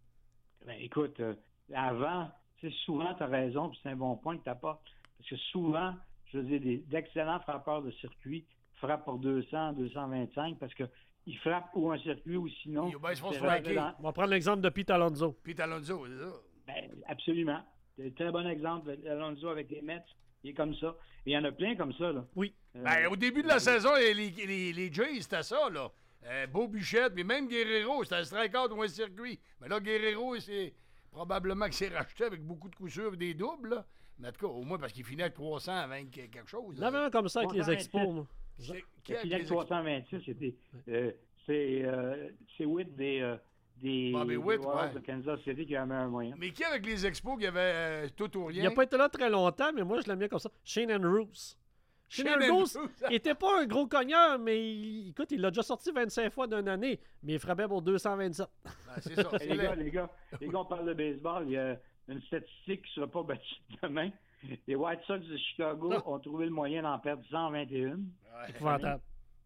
Ben, écoute, euh, avant, tu sais, souvent, tu as raison, puis c'est un bon point que tu apportes. Parce que souvent, je veux dire, des, d'excellents frappeurs de circuit frappent pour deux cents, deux cent vingt-cinq, parce qu'ils frappent ou un circuit ou sinon. Ils- ben, ils se font c'est striker. dans- On va prendre l'exemple de Pete Alonso. Pete Alonso, c'est ça. Ben, absolument. C'est un très bon exemple d'Alonso avec les Mets. Il est comme ça. Et il y en a plein comme ça, là. Oui. Euh, Ben, au début de la saison, les, les, les, les Jays, c'était ça, là. Euh, Beau Bichette, mais même Guerrero, c'était un strikeout ou un circuit. Mais là, Guerrero, c'est probablement que c'est racheté avec beaucoup de coups sûrs et des doubles, là. Mais en tout cas, au moins parce qu'il finit avec trois cents vingt quelque chose. Il y en avait un comme ça avec les trois cent expos, vingt-sept. moi. C'est- qui Le a filet de les trois cent vingt-six, c'était, euh, c'est, euh, c'est Witt des, euh, des, Bobby des Witt, Royals ouais. de Kansas City qui a un meilleur moyen. Mais qui avec les expos qui avait euh, tout ou rien? Il n'a pas été là très longtemps, mais moi, je l'aime bien comme ça. Shane Andrews. Shane Shane Andrews Andrews. était pas un gros cogneur, mais il- écoute, il l'a déjà sorti vingt-cinq fois d'une année, mais il frappait pour deux cent vingt-sept. Ben, c'est ça. Et c'est les, laid. gars, les, gars, les gars, on parle de baseball. Il y a une statistique qui ne sera pas battue demain. Les White Sox de Chicago Ah. ont trouvé le moyen d'en perdre cent vingt et un. Ouais. Épouvantable.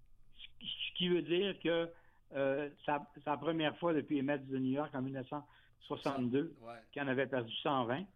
Ce ce qui veut dire que euh, c'est la première fois depuis les Mets de New York en dix-neuf cent soixante-deux Ouais. qu'ils en avaient perdu cent vingt.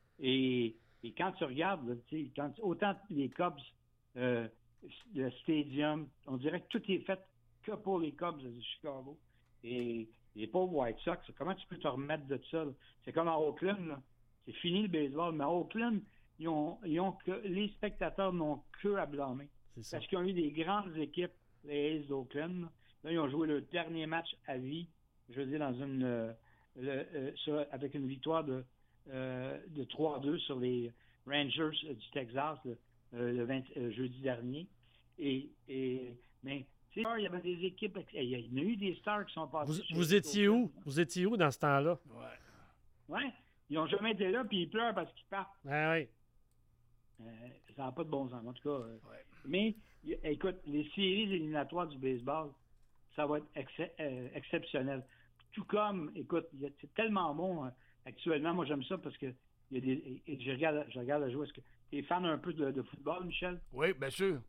Et, et quand tu regardes, là, tu sais, quand, autant les Cubs, euh, le stadium, on dirait que tout est fait que pour les Cubs de Chicago. Et les pauvres White Sox, comment tu peux te remettre de ça? là? C'est comme à Oakland, là. C'est fini le baseball, mais à Oakland, ils ont, ils ont que, les spectateurs n'ont que à blâmer. C'est ça. Parce qu'ils ont eu des grandes équipes, les A's d'Oakland. Là, Là, ils ont joué le dernier match à vie, je veux dire, dans une euh, le- euh, sur- avec une victoire de, euh, de trois à deux sur les Rangers euh, du Texas le, euh, le vingt euh, jeudi dernier. Et, et mais tu sais, il y avait des équipes, il y a- il y en a eu des stars qui sont passés. Vous, chez vous les étiez Oakland. où? Vous étiez où dans ce temps-là? Ouais. Ouais, ils n'ont jamais été là, puis ils pleurent parce qu'ils partent. Ah oui. Euh, ça n'a pas de bon sens, en tout cas. euh. Ouais. Mais, y- écoute, les séries éliminatoires du baseball, ça va être ex- euh, exceptionnel. Tout comme, écoute, y a- c'est tellement bon hein, actuellement. Moi, j'aime ça parce que il y a des, et- et je regarde, je regarde la jouer. Est-ce que tu es fan un peu de, de football, Michel? Oui, bien sûr.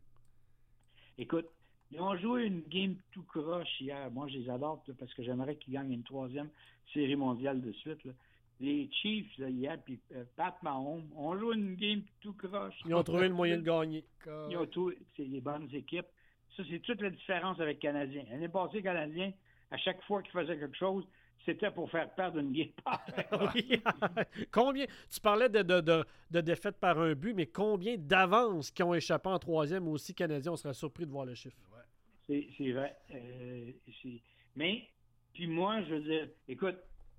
Écoute, ils ont joué une game tout croche hier. Moi, je les adore là, parce que j'aimerais qu'ils gagnent une troisième série mondiale de suite. Là. Les Chiefs, là, hier, puis euh, Pat Mahomes, ont joué une game tout croche. Ils ont trouvé le moyen de gagner. Ils ont tout, c'est les bonnes équipes. Ça, c'est toute la différence avec le Canadien. L'année passée, le Canadien, à chaque fois qu'il faisait quelque chose, c'était pour faire perdre une game. Oui. Combien, tu parlais de, de, de, de défaites par un but, mais combien d'avances qui ont échappé en troisième aussi Canadien? On serait surpris de voir le chiffre. Ouais. C'est, c'est vrai. Euh, c'est... Mais, puis moi, je veux dire, écoute,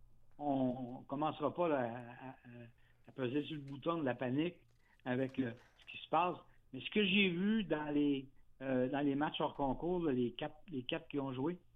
on ne commencera pas là, à, à, à peser sur le bouton de la panique avec le, ce qui se passe. Mais ce que j'ai vu dans les, euh, dans les matchs hors concours, là, les, quatre, les quatre qui ont joué,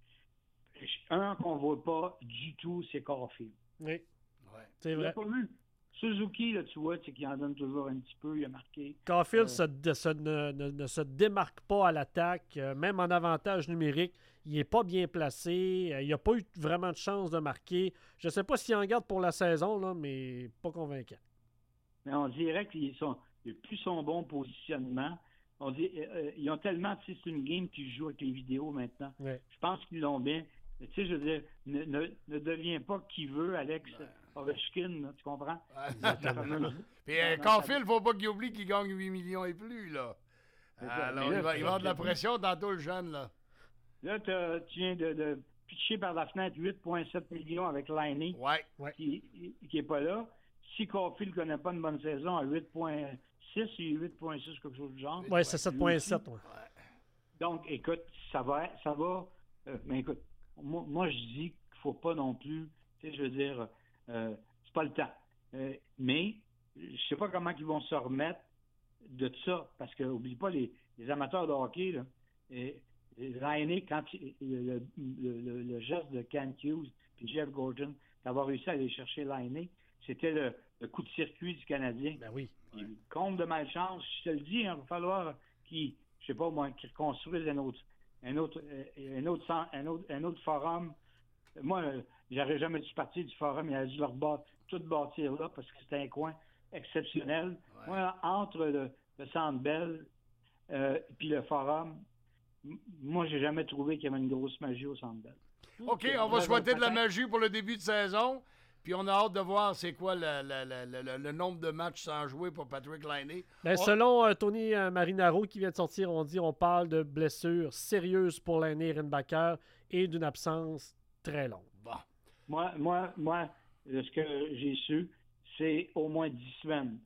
un qu'on ne voit pas du tout, c'est Caulfield. Oui, Ouais. c'est Je vrai. l'ai pas vu. Suzuki, là, tu vois, c'est qu'il en donne toujours un petit peu, il a marqué. Caulfield Euh, se, de- se- ne, ne- ne se démarque pas à l'attaque, euh, même en avantage numérique. Il n'est pas bien placé. euh, il n'a pas eu vraiment de chance de marquer. Je ne sais pas s'il en garde pour la saison, là, mais pas convaincant. Mais on dirait qu'ils sont, ils ont plus son bon positionnement. On dit, euh, euh, ils ont tellement, tu sais, c'est une game qui joue avec les vidéos maintenant. Ouais. Je pense qu'ils l'ont bien. Tu sais, je veux dire, ne, ne, ne deviens pas qui veut, Alex Ovechkin, là, tu comprends? Ouais. Puis euh, Caulfield, il ne faut pas qu'il oublie qu'il gagne huit millions et plus, là. C'est ça. Alors, Mais là, il va, il va avoir de la c'est- pression tantôt, le jeune, là. Là, t'as- tu viens de, de pitcher par la fenêtre huit virgule sept millions avec Liney, Ouais. qui n'est pas là. Si Caulfield ne connaît pas une bonne saison à huit virgule six, il est huit virgule six, quelque chose du genre. Oui, c'est sept virgule sept. Ouais. Donc, écoute, ça va, ça va. euh, mais écoute, moi, moi, je dis qu'il ne faut pas non plus, tu sais, je veux dire, euh, c'est pas le temps. Euh, mais, je sais pas comment ils vont se remettre de ça, parce que, oublie pas, les, les amateurs de hockey, là, et, et Laine, quand il- le, le, le, le geste de Ken Hughes puis Jeff Gordon, d'avoir réussi à aller chercher Laine, c'était le, le coup de circuit du Canadien. Ben oui. Puis, compte de malchance, je te le dis, hein, il va falloir qu'ils, je sais pas moi, qu'ils reconstruisent un autre, un autre, euh, un autre, cen- un autre, un autre forum. Moi, euh, j'aurais jamais dû partir du forum, il a dû leur bâ- tout bâtir là parce que c'était un coin exceptionnel. Moi, entre le, le Centre Bell euh, puis le forum, m- moi, j'ai jamais trouvé qu'il y avait une grosse magie au Centre Bell. OK, on va souhaiter de la magie pour le début de saison. Puis on a hâte de voir c'est quoi le, le- le- le- le nombre de matchs sans jouer pour Patrick Laine. Ben, On- selon euh, Tony euh, Marinaro qui vient de sortir, on dit on parle de blessures sérieuses pour l'aîné Rickenbacker et d'une absence très longue. Bon. Moi, moi, moi, euh, ce que j'ai su, c'est au moins dix semaines.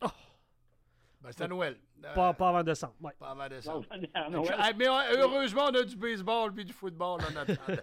Ben, c'est à Noël. Euh, Pas, pas avant décembre. Ouais. Pas avant décembre. À Noël. Ah, mais euh, heureusement, on a du baseball puis du football en attendant.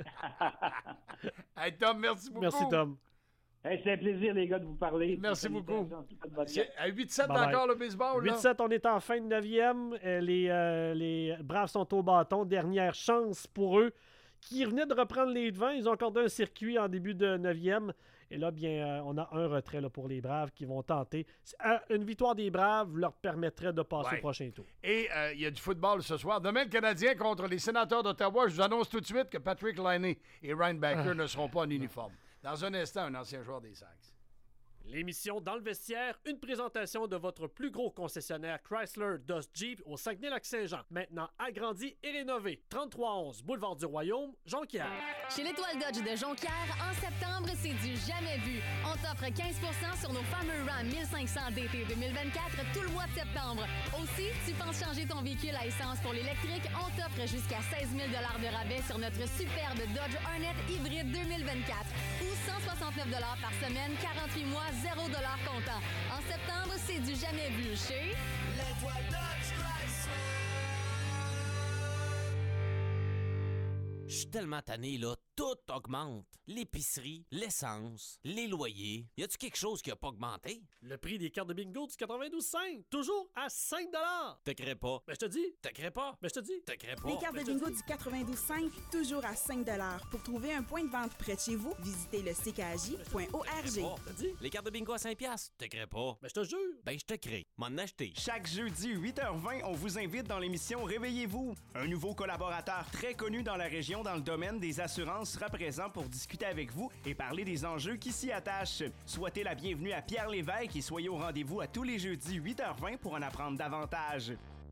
Hey, Tom, merci beaucoup. Merci, Tom. Hey, c'est un plaisir, les gars, de vous parler. Merci beaucoup. Bye C'est à huit sept Bye bye. encore le baseball, là? huit sept, on est en fin de neuvième. Euh, Les, euh, les Braves sont au bâton. Dernière chance pour eux qui venaient de reprendre les devants. Ils ont accordé un circuit en début de neuvième. Et là, bien, euh, on a un retrait là, pour les Braves qui vont tenter. C'est- euh, Une victoire des Braves leur permettrait de passer Ouais. au prochain tour. Et euh, il y a du football ce soir. Demain, le Canadien contre les Sénateurs d'Ottawa. Je vous annonce tout de suite que Patrick Laine et Ryan Baker ne seront pas en uniforme. Dans un instant, un ancien joueur des Sags. L'émission Dans le vestiaire, une présentation de votre plus gros concessionnaire Chrysler Dodge Jeep au Saguenay-Lac-Saint-Jean. Maintenant agrandi et rénové. trente-trois onze Boulevard du Royaume, Jonquière. Chez l'Étoile Dodge de Jonquière, en septembre, c'est du jamais vu. On t'offre quinze pour cent sur nos fameux Ram mille cinq cents D T deux mille vingt-quatre tout le mois de septembre. Aussi, tu penses changer ton véhicule à essence pour l'électrique, on t'offre jusqu'à seize mille dollars de rabais sur notre superbe Dodge Hornet hybride deux mille vingt-quatre ou cent soixante-neuf dollars par semaine, quarante-huit mois, zéro dollars comptant. En septembre, c'est du jamais vu chez... L'Étoile Dodge Chrysler. Je suis tellement tanné, là. Tout augmente. L'épicerie, l'essence, les loyers. Y a-tu quelque chose qui a pas augmenté? Le prix des cartes de bingo du quatre-vingt-douze cinq, toujours à cinq dollars. Te crée pas. Ben, je te dis. Te crée pas. Ben, je te dis. Te crée pas. Les cartes de bingo du quatre-vingt-douze cinq, toujours à cinq dollars. Pour trouver un point de vente près de chez vous, visitez le c k j point org. Je te dis. Les cartes de bingo à cinq piastres. Te crée pas. Ben, je te jure. Ben, je te crée. M'en acheter. Chaque jeudi, huit heures vingt, on vous invite dans l'émission Réveillez-vous. Un nouveau collaborateur très connu dans la région dans le domaine des assurances sera présent pour discuter avec vous et parler des enjeux qui s'y attachent. Souhaitez la bienvenue à Pierre Lévesque et soyez au rendez-vous à tous les jeudis huit heures vingt pour en apprendre davantage.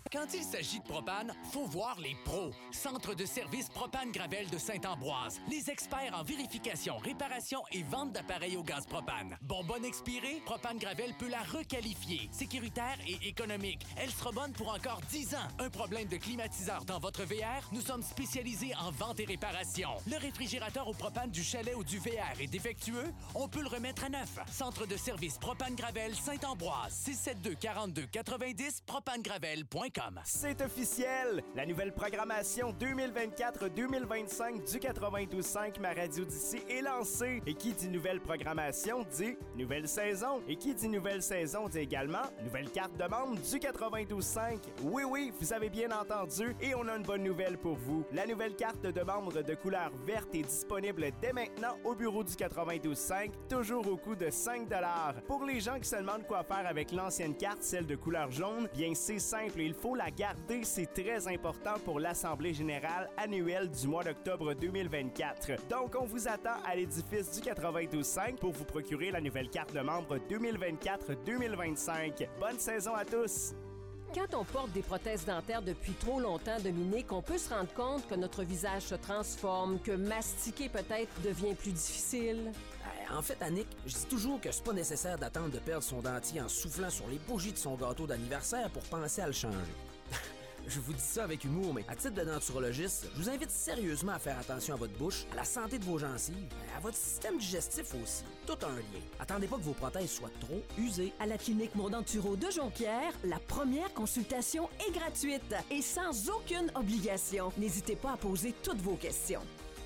Quand il s'agit de propane, faut voir les pros. Centre de service Propane Gravel de Saint-Ambroise. Les experts en vérification, réparation et vente d'appareils au gaz propane. Bonbonne expirée, Propane Gravel peut la requalifier. Sécuritaire et économique. Elle sera bonne pour encore dix ans. Un problème de climatiseur dans votre V R? Nous sommes spécialisés en vente et réparation. Le réfrigérateur au propane du chalet ou du V R est défectueux? On peut le remettre à neuf. Centre de service Propane Gravel Saint-Ambroise. six sept deux, quarante-deux quatre-vingt-dix, propanegravel point com. C'est officiel! La nouvelle programmation deux mille vingt-quatre deux mille vingt-cinq du quatre-vingt-douze cinq Ma Radio d'ici est lancée. Et qui dit nouvelle programmation dit nouvelle saison. Et qui dit nouvelle saison dit également nouvelle carte de membre du quatre-vingt-douze cinq. Oui, oui, vous avez bien entendu. Et on a une bonne nouvelle pour vous. La nouvelle carte de membre de couleur verte est disponible dès maintenant au bureau du quatre-vingt-douze cinq, toujours au coût de cinq dollars. Pour les gens qui se demandent quoi faire avec l'ancienne carte, celle de couleur jaune, bien c'est simple, il faut la garder, c'est très important pour l'Assemblée générale annuelle du mois d'octobre deux mille vingt-quatre. Donc on vous attend à l'édifice du quatre-vingt-douze cinq pour vous procurer la nouvelle carte de membre deux mille vingt-quatre deux mille vingt-cinq. Bonne saison à tous! Quand on porte des prothèses dentaires depuis trop longtemps, Dominique, on peut se rendre compte que notre visage se transforme, que mastiquer peut-être devient plus difficile. En fait, Annick, je dis toujours que c'est pas nécessaire d'attendre de perdre son dentier en soufflant sur les bougies de son gâteau d'anniversaire pour penser à le changer. Je vous dis ça avec humour, mais à titre de denturologiste, je vous invite sérieusement à faire attention à votre bouche, à la santé de vos gencives, à votre système digestif aussi. Tout a un lien. Attendez pas que vos prothèses soient trop usées. À la clinique Mondanturo de Jonquière, la première consultation est gratuite et sans aucune obligation. N'hésitez pas à poser toutes vos questions.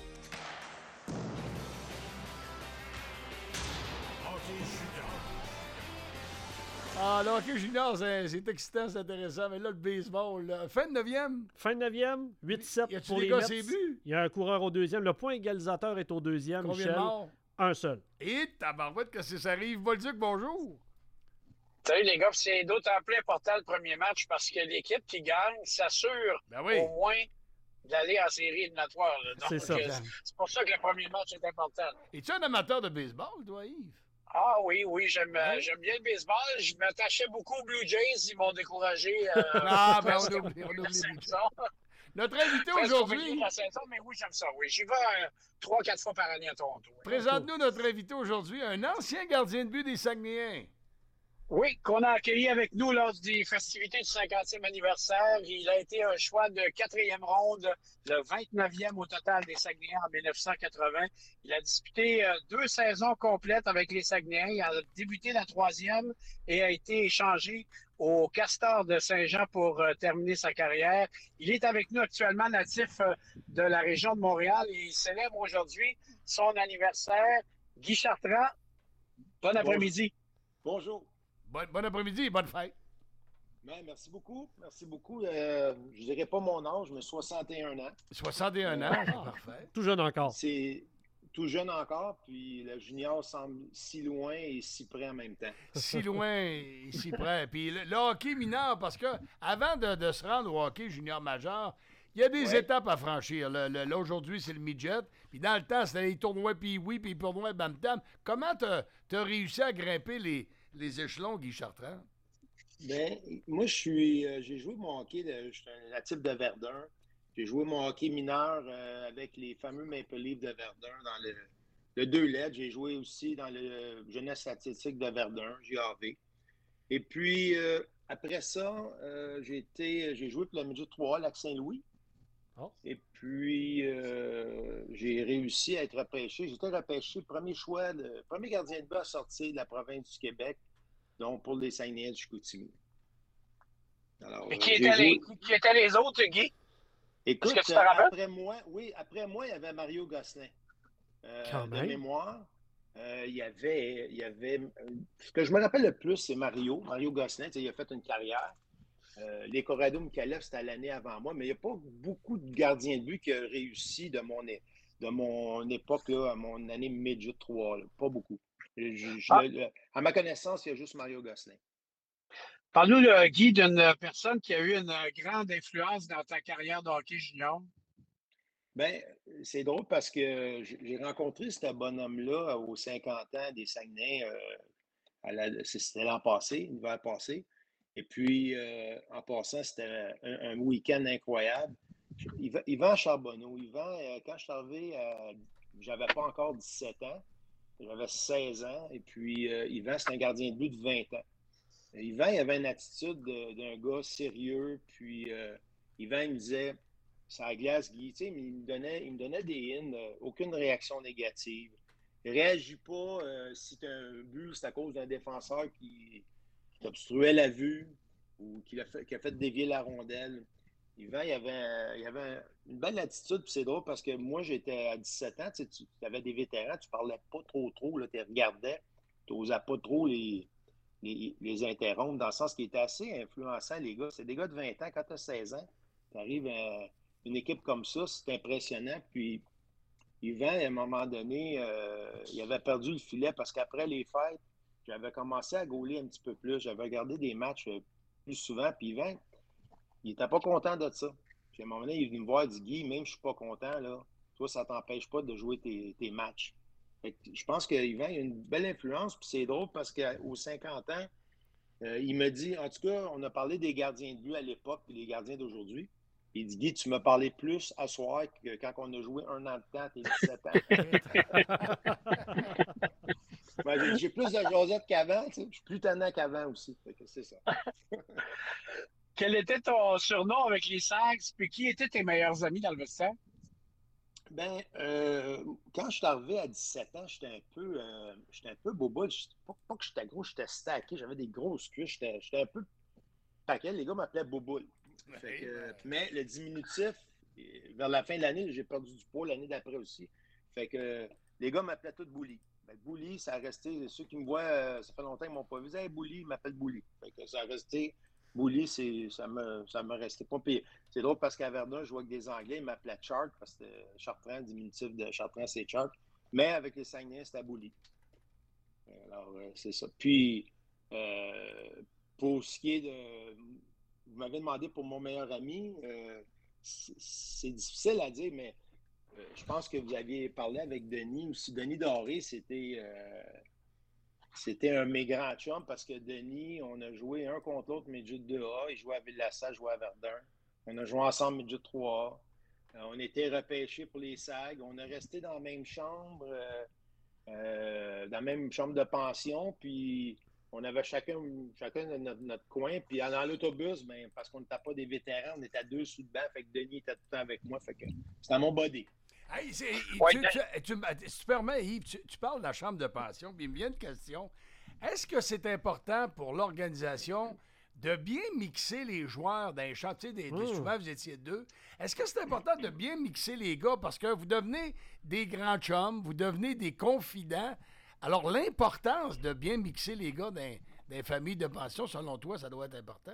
Ah, le hockey junior, c'est, c'est excitant, c'est intéressant. Mais là, le baseball, là, fin de neuvième. Fin de neuvième, huit sept pour des les gars, Mets. c'est but? Il y a un coureur au deuxième. Le point égalisateur est au deuxième, Combien Michel. de morts? Un seul. Et tabarouette, que ça arrive. Bolduc, bonjour. Salut les gars, c'est d'autant plus important le premier match parce que l'équipe qui gagne s'assure ben oui. au moins d'aller en série éliminatoire. Là. Donc, c'est ça. euh, c'est pour ça que le premier match est important. Es-tu un amateur de baseball, toi, Yves? Ah oui, oui, j'aime, hein? euh, j'aime bien le baseball. Je m'attachais beaucoup aux Blue Jays. Ils m'ont découragé. Euh, ah, ben on oublie, on oublie les Blue Jays. Notre invité aujourd'hui... La saison, mais oui, j'aime ça. Oui, j'y vais euh, trois, quatre fois par année à Toronto. Oui. Présente-nous notre invité aujourd'hui, un ancien gardien de but des Saguenayens. Oui, qu'on a accueilli avec nous lors des festivités du cinquantième anniversaire. Il a été un choix de quatrième ronde, le vingt-neuvième au total des Saguenayens en mille neuf cent quatre-vingts. Il a disputé euh, deux saisons complètes avec les Saguenayens. Il a débuté la troisième et a été échangé au Castor de Saint-Jean pour euh, terminer sa carrière. Il est avec nous actuellement, natif euh, de la région de Montréal, et il célèbre aujourd'hui son anniversaire. Guy Chartrand, bon après-midi. Bonjour. Bon, bon après-midi et bonne fête. Ben, merci beaucoup. Merci beaucoup. Euh, je dirais pas mon âge, mais soixante et un ans. soixante et un euh, ans, ah, parfait. Tout jeune encore. C'est tout jeune encore, puis le junior semble si loin et si près en même temps. Si loin et si près. Puis le, le hockey mineur, parce que avant de, de se rendre au hockey junior majeur, il y a des ouais. étapes à franchir. Le, le, là, aujourd'hui, c'est le midget. Puis dans le temps, c'était les tournois Pee-Wee, puis les tournois Bam-Tam. Comment tu as réussi à grimper les... les échelons, Guy Chartrand? Ben, moi, je suis, euh, j'ai joué mon hockey, de, je suis un natif de Verdun. J'ai joué mon hockey mineur euh, avec les fameux Maple Leafs de Verdun dans le, le deux lettres. J'ai joué aussi dans le Jeunesse athlétique de Verdun, J A V. Et puis, euh, après ça, euh, j'ai, été, j'ai joué pour le midget trois A, Lac-Saint-Louis. Oh. Et puis, euh, j'ai réussi à être repêché. J'étais repêché, premier choix, de, premier gardien de but à sortir de la province du Québec, donc pour les Saguenayens du Chicoutimi. Alors, Et qui, étaient joué... les, qui étaient les autres, Guy? Écoute, Est-ce que tu te rappelles? après moi, oui, après moi, il y avait Mario Gosselin. Euh, de mémoire, euh, il y avait, il y avait... Ce que je me rappelle le plus, c'est Mario. Mario Gosselin, il a fait une carrière. Euh, les Corrado Mikhaïlev, c'était l'année avant moi, mais il n'y a pas beaucoup de gardiens de but qui ont réussi de mon, de mon époque, là, à mon année midget trois. Là. Pas beaucoup. Je, je, ah. le, à ma connaissance, il y a juste Mario Gosselin. Parle-nous, Guy, d'une personne qui a eu une grande influence dans ta carrière de hockey junior. Bien, c'est drôle parce que j'ai rencontré ce bonhomme-là aux cinquante ans des Saguenay. Euh, à la, c'était l'an passé, l'hiver passé. Et puis, euh, en passant, c'était un, un week-end incroyable. Yvan, Yvan Charbonneau. Yvan, euh, quand je suis arrivé, euh, j'avais pas encore dix-sept ans. J'avais seize ans. Et puis, euh, Yvan, c'est un gardien de but de vingt ans. Et Yvan, il avait une attitude de, d'un gars sérieux. Puis, euh, Yvan, il me disait, ça la glace, Guy. Tu sais, il me donnait, il me donnait des hins, euh, aucune réaction négative. Il réagit pas euh, si tu as un but, c'est à cause d'un défenseur qui, qui t'obstruait la vue ou qui a, fait, qui a fait dévier la rondelle. Yvan, il avait, un, il avait un, une belle attitude, puis c'est drôle parce que moi, j'étais à dix-sept ans, tu sais, tu avais des vétérans, tu parlais pas trop trop, tu regardais, tu n'osais pas trop les, les, les interrompre, dans le sens qu'ils étaient assez influençants, les gars. C'est des gars de vingt ans, quand tu as seize ans, tu arrives à une équipe comme ça, c'est impressionnant, puis Yvan, à un moment donné, euh, il avait perdu le filet parce qu'après les fêtes, j'avais commencé à gauler un petit peu plus. J'avais regardé des matchs plus souvent. Puis Yvan, il n'était pas content de ça. Puis à un moment donné, il est venu me voir et dit, Guy, même si je ne suis pas content, là, toi, ça ne t'empêche pas de jouer tes, tes matchs. Fait que je pense que Yvan, il a une belle influence. Puis c'est drôle parce qu'aux cinquante ans, euh, il me dit, en tout cas, on a parlé des gardiens de but à l'époque et les gardiens d'aujourd'hui. Il dit, Guy, tu m'as parlé plus à soir que quand on a joué un an de temps, t'es dix-sept ans. Ben, j'ai, j'ai plus de jasette qu'avant, tu sais. Je suis plus tannant qu'avant aussi. Fait que c'est ça. Quel était ton surnom avec les Sags? Puis qui étaient tes meilleurs amis dans le vestiaire? Ben, euh, quand je suis arrivé à dix-sept ans, j'étais un peu, euh, j'étais un peu bobo. Pas, pas que j'étais gros, j'étais stacké. J'avais des grosses cuisses. J'étais, j'étais un peu paquet. Les gars m'appelaient Boboule. Fait que, euh, mais le diminutif, vers la fin de l'année, j'ai perdu du poids l'année d'après aussi. Fait que euh, les gars m'appelaient tous Bouli. Ben, Bouli, ça a resté. Ceux qui me voient, euh, ça fait longtemps qu'ils ne m'ont pas vu. Hey, Bouli, ils m'appellent Bouli. Fait que ça a resté. Bouli, c'est, ça me, ça me restait pas. Puis c'est drôle parce qu'à Verdun, je vois que des Anglais, ils m'appelaient Chart parce que Chartrand, diminutif de Chartrand, c'est Chart. Mais avec les Saguenayens, c'était Bouli. Alors, euh, c'est ça. Puis, euh, pour ce qui est de. Vous m'avez demandé pour mon meilleur ami. Euh, c'est, c'est difficile à dire, mais euh, je pense que vous aviez parlé avec Denis aussi. Denis Doré, c'était, euh, c'était un de mes grands chums parce que Denis, on a joué un contre l'autre, midget deux A. Il jouait à Ville-la-Salle, je jouais à Verdun. On a joué ensemble, midget trois A. Euh, on était repêchés pour les Sags. On est resté dans la même chambre, euh, euh, dans la même chambre de pension. Puis. On avait chacun, chacun notre, notre coin. Puis dans l'autobus, ben, parce qu'on n'était pas des vétérans, on était à deux sous le banc. Fait que Denis était tout le temps avec moi. Fait que c'était mon body. Hey, c'est, tu, tu, tu, si tu permets, Yves, tu, tu parles de la chambre de pension. Puis il me vient une question. Est-ce que c'est important pour l'organisation de bien mixer les joueurs dans les champs? Tu sais, des, des, souvent, vous étiez deux. Est-ce que c'est important de bien mixer les gars? Parce que vous devenez des grands chums, vous devenez des confidents. Alors, l'importance de bien mixer les gars dans, dans les familles de pension, selon toi, ça doit être important?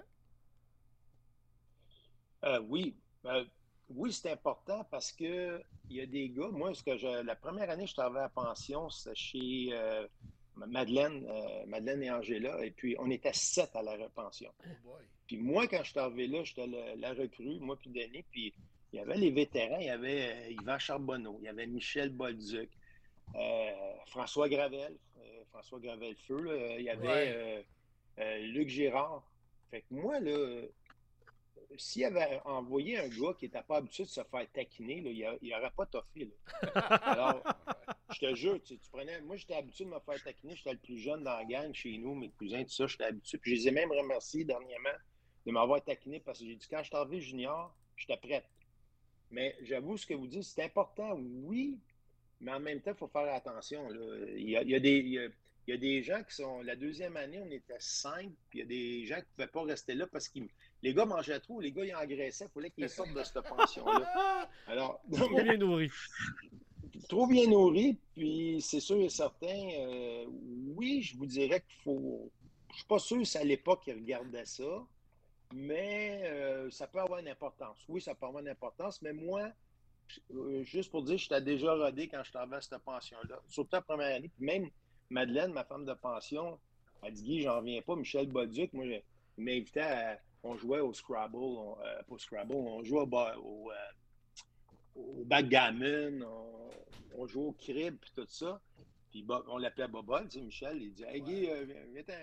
Euh, oui. Euh, oui, c'est important parce que il y a des gars, moi, ce que je, la première année que je travaillais à pension, c'était chez euh, Madeleine, euh, Madeleine et Angela, et puis on était sept à la repension. Oh puis moi, quand je suis arrivé là, j'étais le, la recrue, moi puis Denis, puis il y avait les vétérans, il y avait euh, Yvan Charbonneau, il y avait Michel Bolduc, Euh, François Gravel, euh, François Gravel-Feu, là, il y avait ouais. euh, euh, Luc Girard. Fait que moi, là, s'il avait envoyé un gars qui n'était pas habitué de se faire taquiner, là, il n'aurait pas toffé. Là. Alors, je te jure, tu, tu prenais. Moi, j'étais habitué de me faire taquiner. J'étais le plus jeune dans la gang chez nous, mes cousins, tout ça, j'étais habitué. Puis je les ai même remerciés dernièrement de m'avoir taquiné parce que j'ai dit quand je suis arrivé junior, j'étais prête. Mais j'avoue, ce que vous dites, c'est important, oui. Mais en même temps, il faut faire attention. Là. Il, y a, il, y a des, il, y a, il y a des gens qui sont... La deuxième année, on était cinq, puis il y a des gens qui ne pouvaient pas rester là parce que les gars mangeaient trop, les gars, ils engraissaient, il fallait qu'ils sortent de cette pension-là. Alors, trop bien nourri. Trop bien nourri, puis c'est sûr et certain, euh, oui, je vous dirais qu'il faut... Je ne suis pas sûr si à l'époque, ils regardaient ça, mais euh, ça peut avoir une importance. Oui, ça peut avoir une importance, mais moi... Euh, juste pour dire, j'étais déjà rodé quand je travaillais à cette pension-là. Surtout la première année. Puis même Madeleine, ma femme de pension, elle dit Guy, j'en reviens pas. Michel Bolduc, moi, il m'invitait à. On jouait au Scrabble, on, euh, pas au Scrabble, on jouait au, au, euh, au backgammon, on, on jouait au crib, puis tout ça. Puis on l'appelait Bobol, tu sais, Michel. Il dit Hey Guy, euh, viens,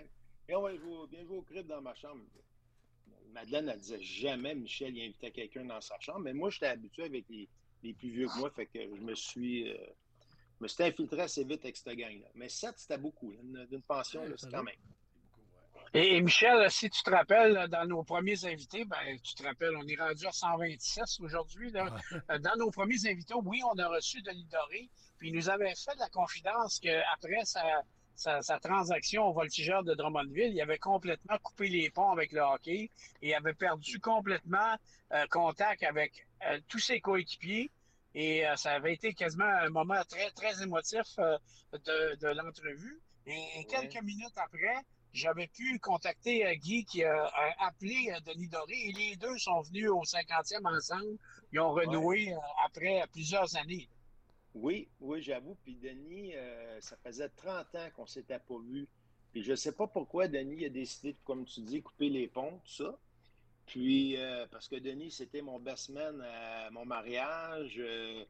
Et on va jouer, bien jouer au crib dans ma chambre. Madeleine, elle disait jamais Michel il invitait quelqu'un dans sa chambre, mais moi, j'étais habitué avec les, les plus vieux que moi, fait que je me suis, euh, je me suis infiltré assez vite avec cette gang-là. Mais sept, c'était beaucoup. Là, d'une pension, là, c'est quand même. Et, et Michel, si tu te rappelles, dans nos premiers invités, ben, tu te rappelles, on est rendu à cent vingt-six aujourd'hui. Là. Dans nos premiers invités, oui, on a reçu Denis Doré, puis il nous avait fait de la confidence qu'après sa, sa, sa transaction au Voltigeur de Drummondville, il avait complètement coupé les ponts avec le hockey et avait perdu complètement euh, contact avec euh, tous ses coéquipiers. Et euh, ça avait été quasiment un moment très, très émotif euh, de, de l'entrevue. Et, et quelques ouais. minutes après, j'avais pu contacter euh, Guy qui a, a appelé euh, Denis Doré et les deux sont venus au cinquantième ensemble. Ils ont renoué ouais. euh, après plusieurs années. Oui, oui, j'avoue. Puis Denis, euh, ça faisait trente ans qu'on ne s'était pas vu. Puis je ne sais pas pourquoi Denis a décidé, de, comme tu dis, couper les ponts, tout ça. Puis, euh, parce que Denis, c'était mon best man à mon mariage. Euh,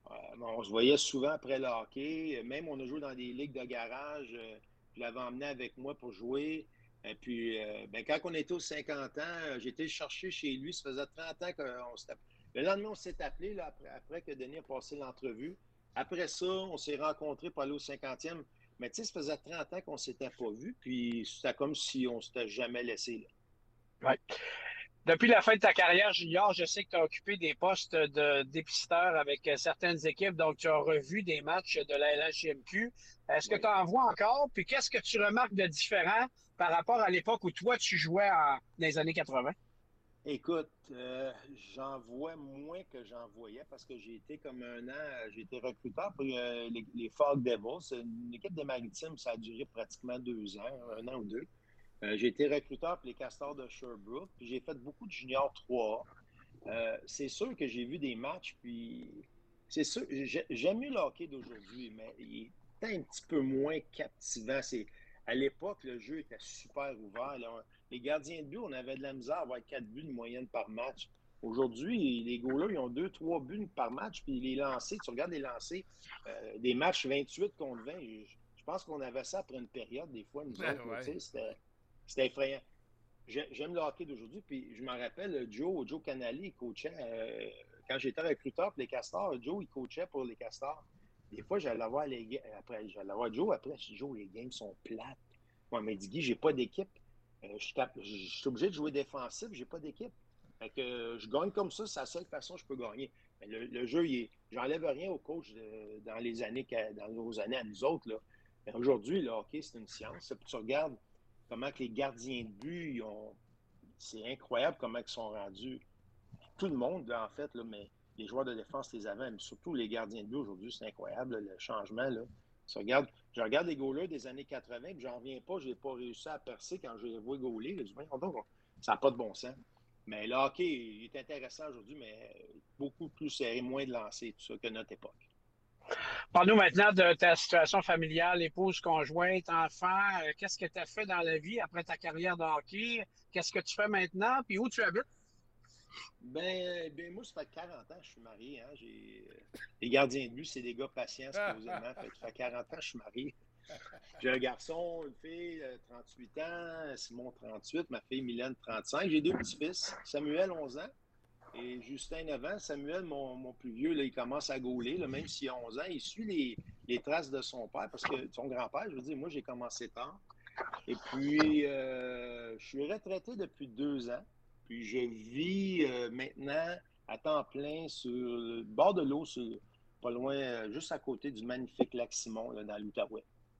on se voyait souvent après le hockey. Même on a joué dans des ligues de garage. Euh, je l'avais emmené avec moi pour jouer. Et puis, euh, ben, quand on était aux cinquante ans, j'ai été le chercher chez lui. Ça faisait trente ans qu'on s'était appelé. Le lendemain, on s'est appelé là, après, après que Denis a passé l'entrevue. Après ça, on s'est rencontrés pour aller au cinquantième. Mais tu sais, ça faisait trente ans qu'on ne s'était pas vus. Puis, c'était comme si on ne s'était jamais laissé là. Oui. Depuis la fin de ta carrière junior, je sais que tu as occupé des postes de dépisteur avec certaines équipes, donc tu as revu des matchs de la L H J M Q. Est-ce que oui. tu en vois encore? Puis qu'est-ce que tu remarques de différent par rapport à l'époque où toi, tu jouais en, dans les années quatre-vingt? Écoute, euh, j'en vois moins que j'en voyais parce que j'ai été comme un an, j'ai été recruteur pour euh, les, les Fog Devils. Une équipe des Maritimes, ça a duré pratiquement deux ans, un an ou deux. Euh, j'ai été recruteur pour les Castors de Sherbrooke, puis j'ai fait beaucoup de juniors trois A. Euh, c'est sûr que j'ai vu des matchs, puis c'est sûr, j'aime mieux le hockey d'aujourd'hui, mais il est un petit peu moins captivant. C'est, à l'époque, le jeu était super ouvert. Là. Les gardiens de but, on avait de la misère à avoir quatre buts de moyenne par match. Aujourd'hui, les goalers, ils ont deux, trois buts par match, puis les lancers, tu regardes les lancers, euh, des matchs vingt-huit contre vingt, je, je pense qu'on avait ça après une période, des fois, nous autres, ouais. tu sais, c'était... C'était effrayant. J'aime le hockey d'aujourd'hui, puis je me rappelle, Joe, Joe Canali, il coachait, euh, quand j'étais recruteur pour les Castors, Joe, il coachait pour les Castors. Des fois, j'allais voir les après, j'allais voir Joe, après, je dis, Joe, les games sont plates. Moi, il m'a dit, Guy, j'ai pas d'équipe. Euh, je, tape, je, je suis obligé de jouer défensif, j'ai pas d'équipe. Fait que euh, je gagne comme ça, c'est la seule façon que je peux gagner. Mais le, le jeu, il est, j'enlève rien au coach de, dans les années, dans nos années à nous autres, là. Mais aujourd'hui, le hockey, c'est une science. Tu regardes comment que les gardiens de but, ils ont... c'est incroyable comment ils sont rendus. Tout le monde, là, en fait, là, mais les joueurs de défense les avaient, mais surtout les gardiens de but aujourd'hui, c'est incroyable, là, le changement. Là. Tu regardes, je regarde les goalers des années quatre-vingt, puis j'en reviens pas, je n'ai pas réussi à percer quand je les vois gauler. Là, je dis, donc, ça n'a pas de bon sens. Mais le hockey, il est intéressant aujourd'hui, mais beaucoup plus serré, moins de lancers, tout ça, que notre époque. Parle-nous maintenant de ta situation familiale, épouse, conjointe, enfant. Qu'est-ce que tu as fait dans la vie après ta carrière de hockey? Qu'est-ce que tu fais maintenant? Puis où tu habites? Ben, ben moi, ça fait quarante ans que je suis marié. Hein. J'ai... Les gardiens de but, c'est des gars patients, supposément. Fait que ça fait quarante ans que je suis marié. J'ai un garçon, une fille, trente-huit ans, Simon, trente-huit, ma fille, Mylène, trente-cinq. J'ai deux petits-fils, Samuel, onze ans. Et Justin, neuf ans, Samuel, mon, mon plus vieux, là, il commence à gauler, là, même s'il a onze ans. Il suit les, les traces de son père, parce que son grand-père, je veux dire, moi, j'ai commencé tard. Et puis, euh, je suis retraité depuis deux ans. Puis, je vis euh, maintenant à temps plein sur le bord de l'eau, sur, pas loin, euh, juste à côté du magnifique lac Simon, là, dans l'Outaouais.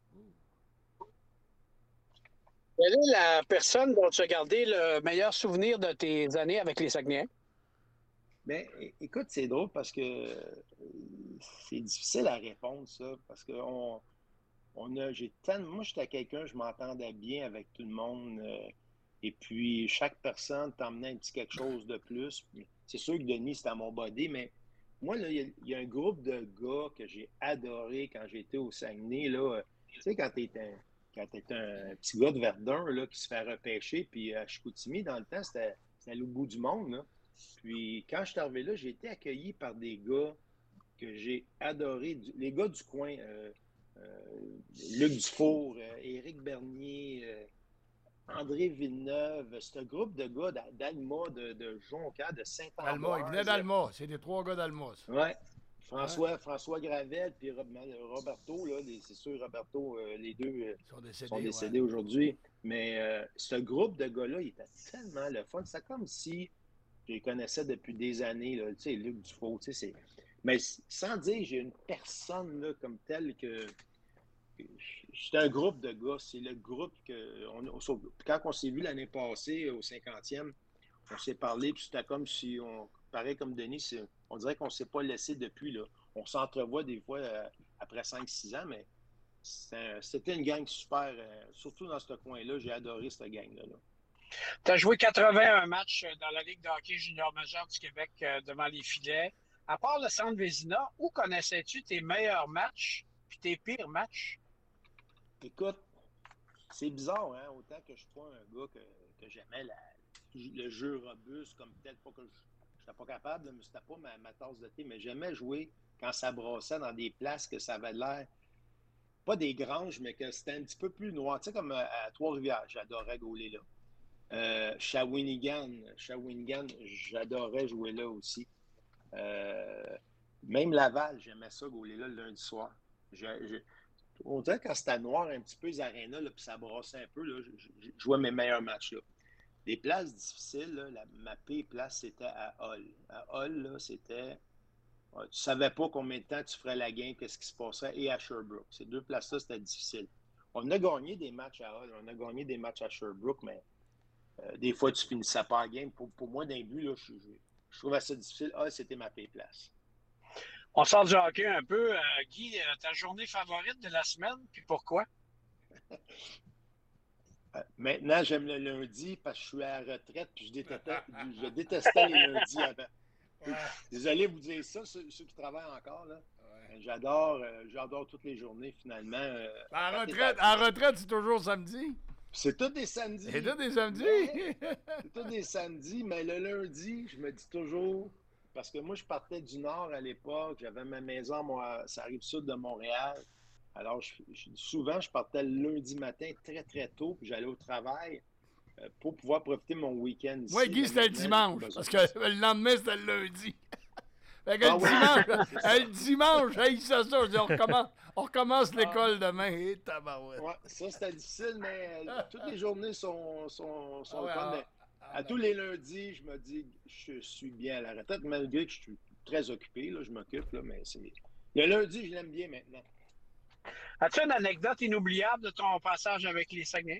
Quelle est la personne dont tu as gardé le meilleur souvenir de tes années avec les Saguenayens? Bien, écoute, c'est drôle parce que c'est difficile à répondre, ça, parce que on, on a, j'ai tellement, moi, j'étais quelqu'un, je m'entendais bien avec tout le monde, euh, et puis chaque personne t'emmenait un petit quelque chose de plus. C'est sûr que Denis, c'était à mon body, mais moi, là, il y, y a un groupe de gars que j'ai adoré quand j'étais au Saguenay, là, tu sais, quand t'es un, quand t'es un petit gars de Verdun, là, qui se fait repêcher, puis à Chicoutimi, dans le temps, c'était, c'était au bout du monde, là. Puis quand je suis arrivé là, j'ai été accueilli par des gars que j'ai adorés, les gars du coin, euh, euh, Luc Dufour, euh, Éric Bernier, euh, André Villeneuve, ce groupe de gars d'A- d'Alma, de, de Jonquière, de Alma, Saint-Ambroise. il venait d'Alma. C'est des trois gars d'Alma, ça. Oui. François, François Gravel puis Rob- Roberto, là, les- c'est sûr, Roberto, euh, les deux euh, Ils sont décédés, sont décédés ouais. aujourd'hui. Mais euh, ce groupe de gars-là, il était tellement le fun. C'est comme si je les connaissais depuis des années, là, tu sais, Luc Dufault, tu sais, c'est... Mais sans dire, j'ai une personne là, comme telle que... C'est un groupe de gars. C'est le groupe que... On, on- quand on s'est vu l'année passée, au cinquantième, on s'est parlé, puis c'était comme si on... Pareil comme Denis, c'est- on dirait qu'on ne s'est pas laissé depuis, là. On s'entrevoit des fois euh, après cinq six ans, mais c'est un- c'était une gang super, euh, surtout dans ce coin-là. J'ai adoré cette gang-là. là. Tu as joué quatre-vingt-un matchs dans la Ligue de hockey junior majeur du Québec euh, devant les filets. À part le Centre Vézina, où connaissais-tu tes meilleurs matchs puis tes pires matchs? Écoute, c'est bizarre, hein? Autant que je suis pas un gars que, que j'aimais la- le jeu robuste comme tel, pas que je n'étais pas capable, là, mais c'était pas ma, ma tasse de thé, mais j'aimais jouer quand ça brassait dans des places que ça avait l'air, pas des granges, mais que c'était un petit peu plus noir. Tu sais, comme à, à Trois-Rivières, j'adorais gauler là. Euh, Shawinigan, Shawinigan, j'adorais jouer là aussi. Euh, même Laval, j'aimais ça, gauler là le lundi soir. Je, je, on dirait que quand c'était noir un petit peu, les arénas, là, puis ça brassait un peu, là, je, je, je jouais mes meilleurs matchs là. Des places difficiles, là, la, ma pire place, c'était à Hull. À Hull, là, c'était... ouais, tu savais pas combien de temps tu ferais la game, qu'est-ce qui se passerait, et à Sherbrooke. Ces deux places-là, c'était difficile. On a gagné des matchs à Hull, on a gagné des matchs à Sherbrooke, mais euh, des fois, tu finissais pas la game. Pour, pour moi, d'un but, là, je, je, je trouvais ça difficile. Hull, c'était ma pire place. On sort du hockey un peu. Euh, Guy, euh, ta journée favorite de la semaine, puis pourquoi? Euh, Maintenant, j'aime le lundi parce que je suis à la retraite puis je détestais, je détestais les lundis avant. Ouais. Désolé de vous dire ça, ceux, ceux qui travaillent encore. Là. Ouais. J'adore, euh, j'adore toutes les journées, finalement. Euh, À quand retraite, t'es à retraite, c'est toujours samedi. C'est tous des samedis. C'est tous des samedis. Mais- C'est tous des samedis, mais le lundi, je me dis toujours, parce que moi, je partais du Nord à l'époque, j'avais ma maison, moi, ça arrive sud de Montréal. Alors, je, je- souvent, je partais le lundi matin très, très tôt, puis j'allais au travail euh, pour pouvoir profiter de mon week-end ici. Moi, Guy, Mais c'était le maintenant, dimanche. j'ai pas Parce besoin de que le lendemain, c'était le lundi. Fait que Ah le ouais, dimanche, c'est ça. le dimanche, hey, ça, ça, je dis, on recommence, on recommence l'école demain. Et tabarouette. Ouais, ça, c'était difficile, mais euh, toutes les journées sont, sont, sont Ah ouais, le fun. ah, Mais ah, à non. tous les lundis, je me dis je suis bien à la retraite, malgré que je suis très occupé. Là, je m'occupe, là, mais c'est. Le lundi, je l'aime bien maintenant. As-tu une anecdote inoubliable de ton passage avec les Saguenay?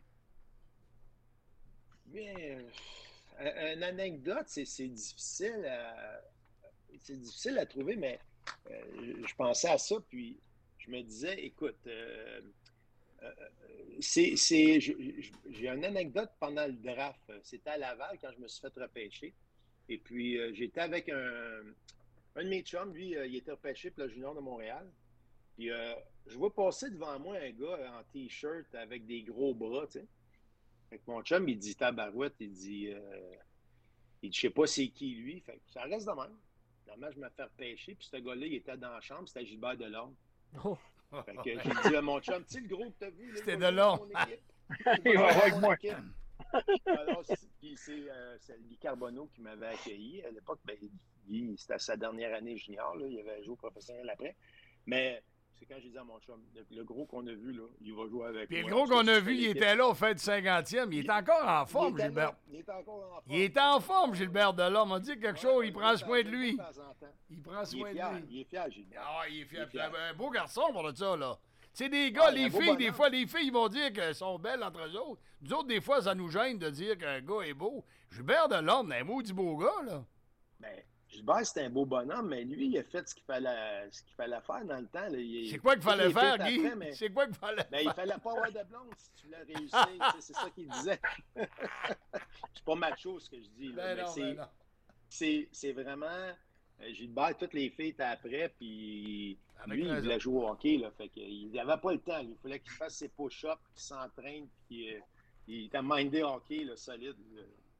Bien, euh, une anecdote, c'est c'est difficile à c'est difficile à trouver, mais euh, je pensais à ça, puis je me disais, écoute, euh, euh, c'est, c'est, je- je- j'ai une anecdote pendant le draft. C'était à Laval quand je me suis fait repêcher. Et puis, euh, j'étais avec un, un de mes chums, lui, euh, il était repêché pour le junior de Montréal. Puis, euh, je vois passer devant moi un gars en T-shirt avec des gros bras, tu sais. Fait que mon chum, il dit tabarouette, il dit, euh, il dit, je sais pas c'est qui lui. Fait que ça reste de même. Finalement, je me fais repêcher, puis ce gars-là, il était dans la chambre, c'était Gilbert Delorme. Oh. Fait que j'ai dit à mon chum, tu sais, le gros que t'as vu, là, C'était il va jouer Delorme. dans mon équipe. Il va avec dans moi. mon équipe. Alors, c'est- puis c'est euh, c'est Guy Carbonneau qui m'avait accueilli. À l'époque, ben, Guy, c'était sa dernière année junior, là, il avait joué au professionnel après. Mais c'est quand j'ai dit à mon chum, le, le gros qu'on a vu, là, il va jouer avec Puis le moi. gros En tout cas, qu'on a je vu, fais il l'équipe. était là au fait du cinquantième. Il est encore en Il forme, était là, Gilbert. Il est encore en forme. Il est en forme, Gilbert Delorme. On dit quelque chose, il prend de soin de lui. temps en temps. Il prend Il soin est de fier, lui. il est fier, Gilbert. Ah, il est fier. Il est fier. Un beau garçon pour de ça, là. Tu sais, des gars, Ah, il a les un beau filles, des bonhomme. fois, les filles, ils vont dire qu'elles sont belles entre eux autres. Nous autres, des fois, ça nous gêne de dire qu'un gars est beau. Gilbert Delorme, un maudit beau gars, là. Ben, Gilbert, c'était un beau bonhomme, mais lui, il a fait ce qu'il fallait, ce qu'il fallait faire dans le temps. là. Il- C'est quoi qu'il fallait toutes les faire, filles Guy? après, mais- C'est quoi qu'il fallait Ben, il faire? fallait pas avoir de blonde si tu voulais réussir. tu sais, c'est ça qu'il disait. C'est pas macho ce que je dis. Là, Ben mais non, c'est, ben non. c'est, c'est vraiment. euh, Gilbert, toutes les filles étaient après, puis Avec lui, il raison. voulait jouer au hockey. Là, fait qu'il n'avait pas le temps. Il fallait qu'il fasse ses push-ups, qu'il s'entraîne, puis euh, il était mindé hockey là, solide. là.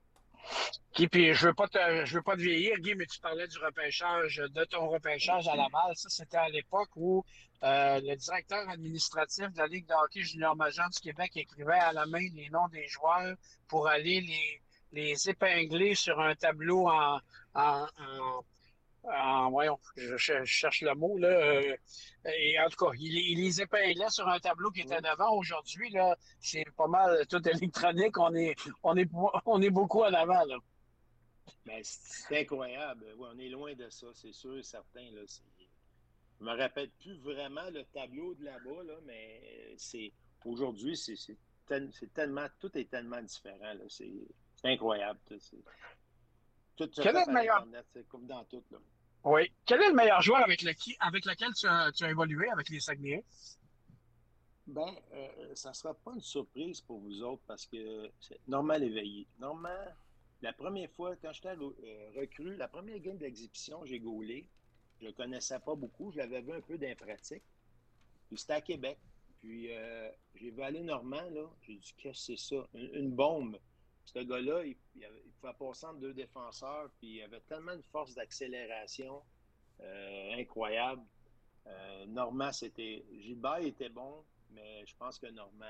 Guy, puis je veux pas te, je veux pas te vieillir, Guy, mais tu parlais du repêchage, de ton repêchage à Laval. Ça, c'était à l'époque où euh, le directeur administratif de la Ligue de hockey junior majeur du Québec écrivait à la main les noms des joueurs pour aller les, les épingler sur un tableau en... en, en en voyons, je, je cherche le mot, là. Euh, et en tout cas, il, il les épinglait sur un tableau qui était devant. Aujourd'hui, là, c'est pas mal tout électronique. On est, on est, on est beaucoup en avant, là. Ben, c'est incroyable. Ouais, on est loin de ça, c'est sûr et certain. Là. Je me rappelle plus vraiment le tableau de là-bas, là, mais c'est aujourd'hui, c'est, c'est, tel, c'est tellement, tout est tellement différent. Là. C'est, c'est incroyable. C'est, tout se fait par Internet, c'est comme dans tout. Là. Oui. Quel est le meilleur joueur avec, le, avec lequel tu as, tu as évolué avec les Saguenayens? Ben, euh, ça ne sera pas une surprise pour vous autres parce que c'est Normand Léveillé. Normand, la première fois, quand j'étais euh, recrue, la première game d'exhibition, j'ai gaulé. Je ne le connaissais pas beaucoup. Je l'avais vu un peu d'impratique. Puis c'était à Québec. Puis euh, j'ai vu aller Normand, là. J'ai dit, qu'est-ce que c'est ça? Une, une bombe. Ce gars-là, il, il, avait, il pouvait passer entre deux défenseurs, puis il avait tellement de force d'accélération euh, incroyable. Euh, Normand, c'était... Gilbert était bon, mais je pense que Normand...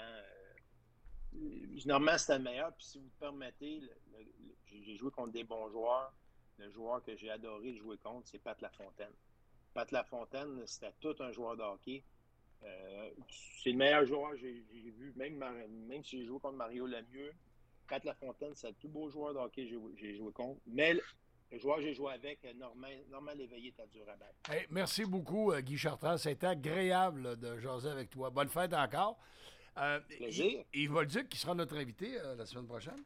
Euh, Normand, c'était le meilleur. Puis si vous me permettez, le, le, le, j'ai joué contre des bons joueurs. Le joueur que j'ai adoré jouer contre, c'est Pat Lafontaine. Pat Lafontaine, c'était tout un joueur de hockey. Euh, c'est le meilleur joueur que j'ai, j'ai vu, même, même si j'ai joué contre Mario Lemieux. Pat Lafontaine, c'est le plus beau joueur de hockey que j'ai, j'ai joué contre. Mais le, le joueur que j'ai joué avec, Normand, Normand Léveillé, était dur à battre. Hey, merci beaucoup, euh, Guy Chartrand. C'était agréable de jaser avec toi. Bonne fête encore. Euh, Plaisir. Yves Bolduc, qui sera notre invité euh, la semaine prochaine.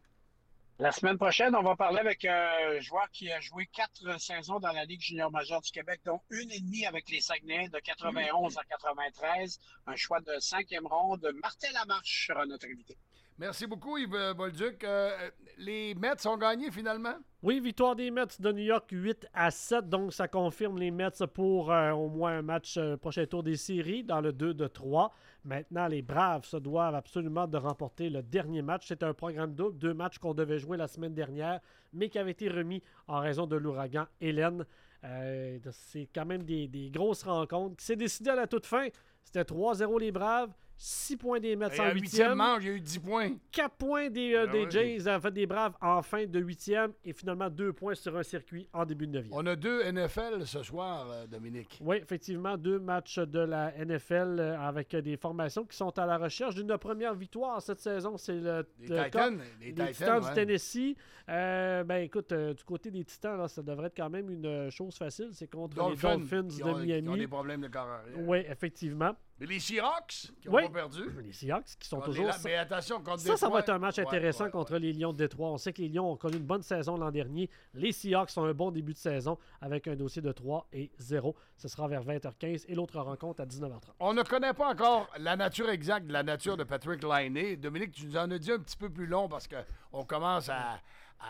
La semaine prochaine, on va parler avec un joueur qui a joué quatre saisons dans la Ligue junior majeure du Québec, dont une et demie avec les Saguenayens de quatre-vingt-onze à quatre-vingt-treize. Un choix de cinquième ronde. Martin Lamarche sera notre invité. Merci beaucoup, Yves Bolduc. Euh, les Mets ont gagné finalement? Oui, victoire des Mets de New York huit à sept. Donc, ça confirme les Mets pour euh, au moins un match euh, prochain tour des séries dans le deux de trois. Maintenant, les Braves se doivent absolument de remporter le dernier match. C'était un programme double, deux matchs qu'on devait jouer la semaine dernière, mais qui avaient été remis en raison de l'ouragan Hélène. Euh, c'est quand même des, des grosses rencontres qui s'est décidé à la toute fin. C'était trois zéro les Braves. six points des Mets en huitième. manche, il y a eu dix points. quatre points des, euh, ben des ouais. Jays, en fait des Braves en fin de huitième. Et finalement, deux points sur un circuit en début de neuvième. On a deux N F L ce soir, euh, Dominique. Oui, effectivement, deux matchs de la N F L euh, avec des formations qui sont à la recherche d'une première victoire cette saison. C'est le, les le Titans, cas les des Titans, Titans ouais. du Tennessee. Euh, ben écoute, euh, du côté des Titans, là, ça devrait être quand même une chose facile. C'est contre Dolphins, les Dolphins qui de ont, Miami. Qui ont des problèmes de corps arrière. Oui, effectivement. Mais les Seahawks, qui n'ont oui. pas perdu. Les Seahawks, qui sont contre toujours... La... Mais attention, contre Ça, ça Détroit. va être un match intéressant ouais, ouais, contre ouais. les Lions de Détroit. On sait que les Lions ont connu une bonne saison l'an dernier. Les Seahawks ont un bon début de saison avec un dossier de trois et zéro. Ce sera vers vingt heures quinze et l'autre rencontre à dix-neuf heures trente. On ne connaît pas encore la nature exacte de la nature de Patrick Laine. Dominique, tu nous en as dit un petit peu plus long parce qu'on commence à...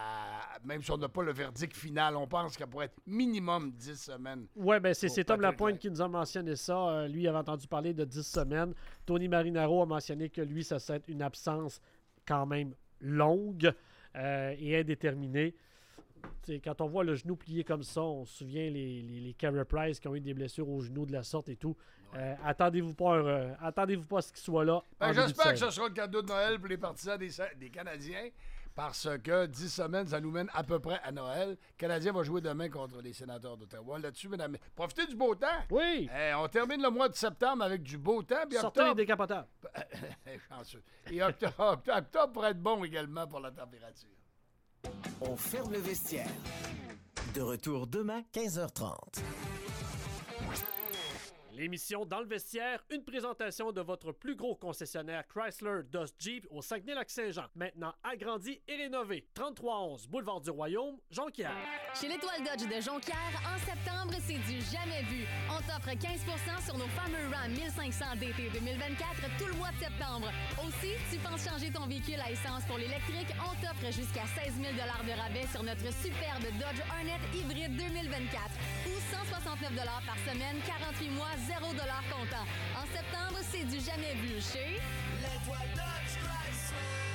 À, même si on n'a pas le verdict final, on pense qu'elle pourrait être minimum dix semaines. Oui, bien c'est, c'est Tom Patrick Lapointe Laine. qui nous a mentionné ça. Euh, lui, il avait entendu parler de dix semaines. Tony Marinaro a mentionné que lui, ça serait une absence quand même longue euh, et indéterminée. T'sais, quand on voit le genou plié comme ça, on se souvient les, les, les Carey Price qui ont eu des blessures au genou de la sorte et tout. Euh, attendez-vous pas un, euh, attendez-vous pas à ce qu'il soit là. Ben, en début de j'espère que saison. ce sera le cadeau de Noël pour les partisans des, des Canadiens. Parce que dix semaines, ça nous mène à peu près à Noël. Le Canadien va jouer demain contre les Sénateurs d'Ottawa. Là-dessus, mesdames, profitez du beau temps. Oui. Eh, on termine le mois de septembre avec du beau temps. Puis Sortez les octobre... décapotables. Chanceux. Et octobre, octobre, octobre pourrait être bon également pour la température. On ferme le vestiaire. De retour demain, quinze heures trente. L'émission Dans le vestiaire, une présentation de votre plus gros concessionnaire Chrysler Dodge Jeep au Saguenay-Lac-Saint-Jean. Maintenant agrandi et rénové. trente-trois onze Boulevard du Royaume, Jonquière. Chez l'Étoile Dodge de Jonquière, en septembre, c'est du jamais vu. On t'offre quinze pour cent sur nos fameux Ram mille cinq cents D T deux mille vingt-quatre tout le mois de septembre. Aussi, tu penses changer ton véhicule à essence pour l'électrique, on t'offre jusqu'à seize mille dollars de rabais sur notre superbe Dodge Hornet hybride deux mille vingt-quatre ou cent soixante-neuf dollars par semaine, quarante-huit mois, zéro dollars comptant. En septembre, c'est du jamais vu chez... L'Étoile Dodge Chrysler.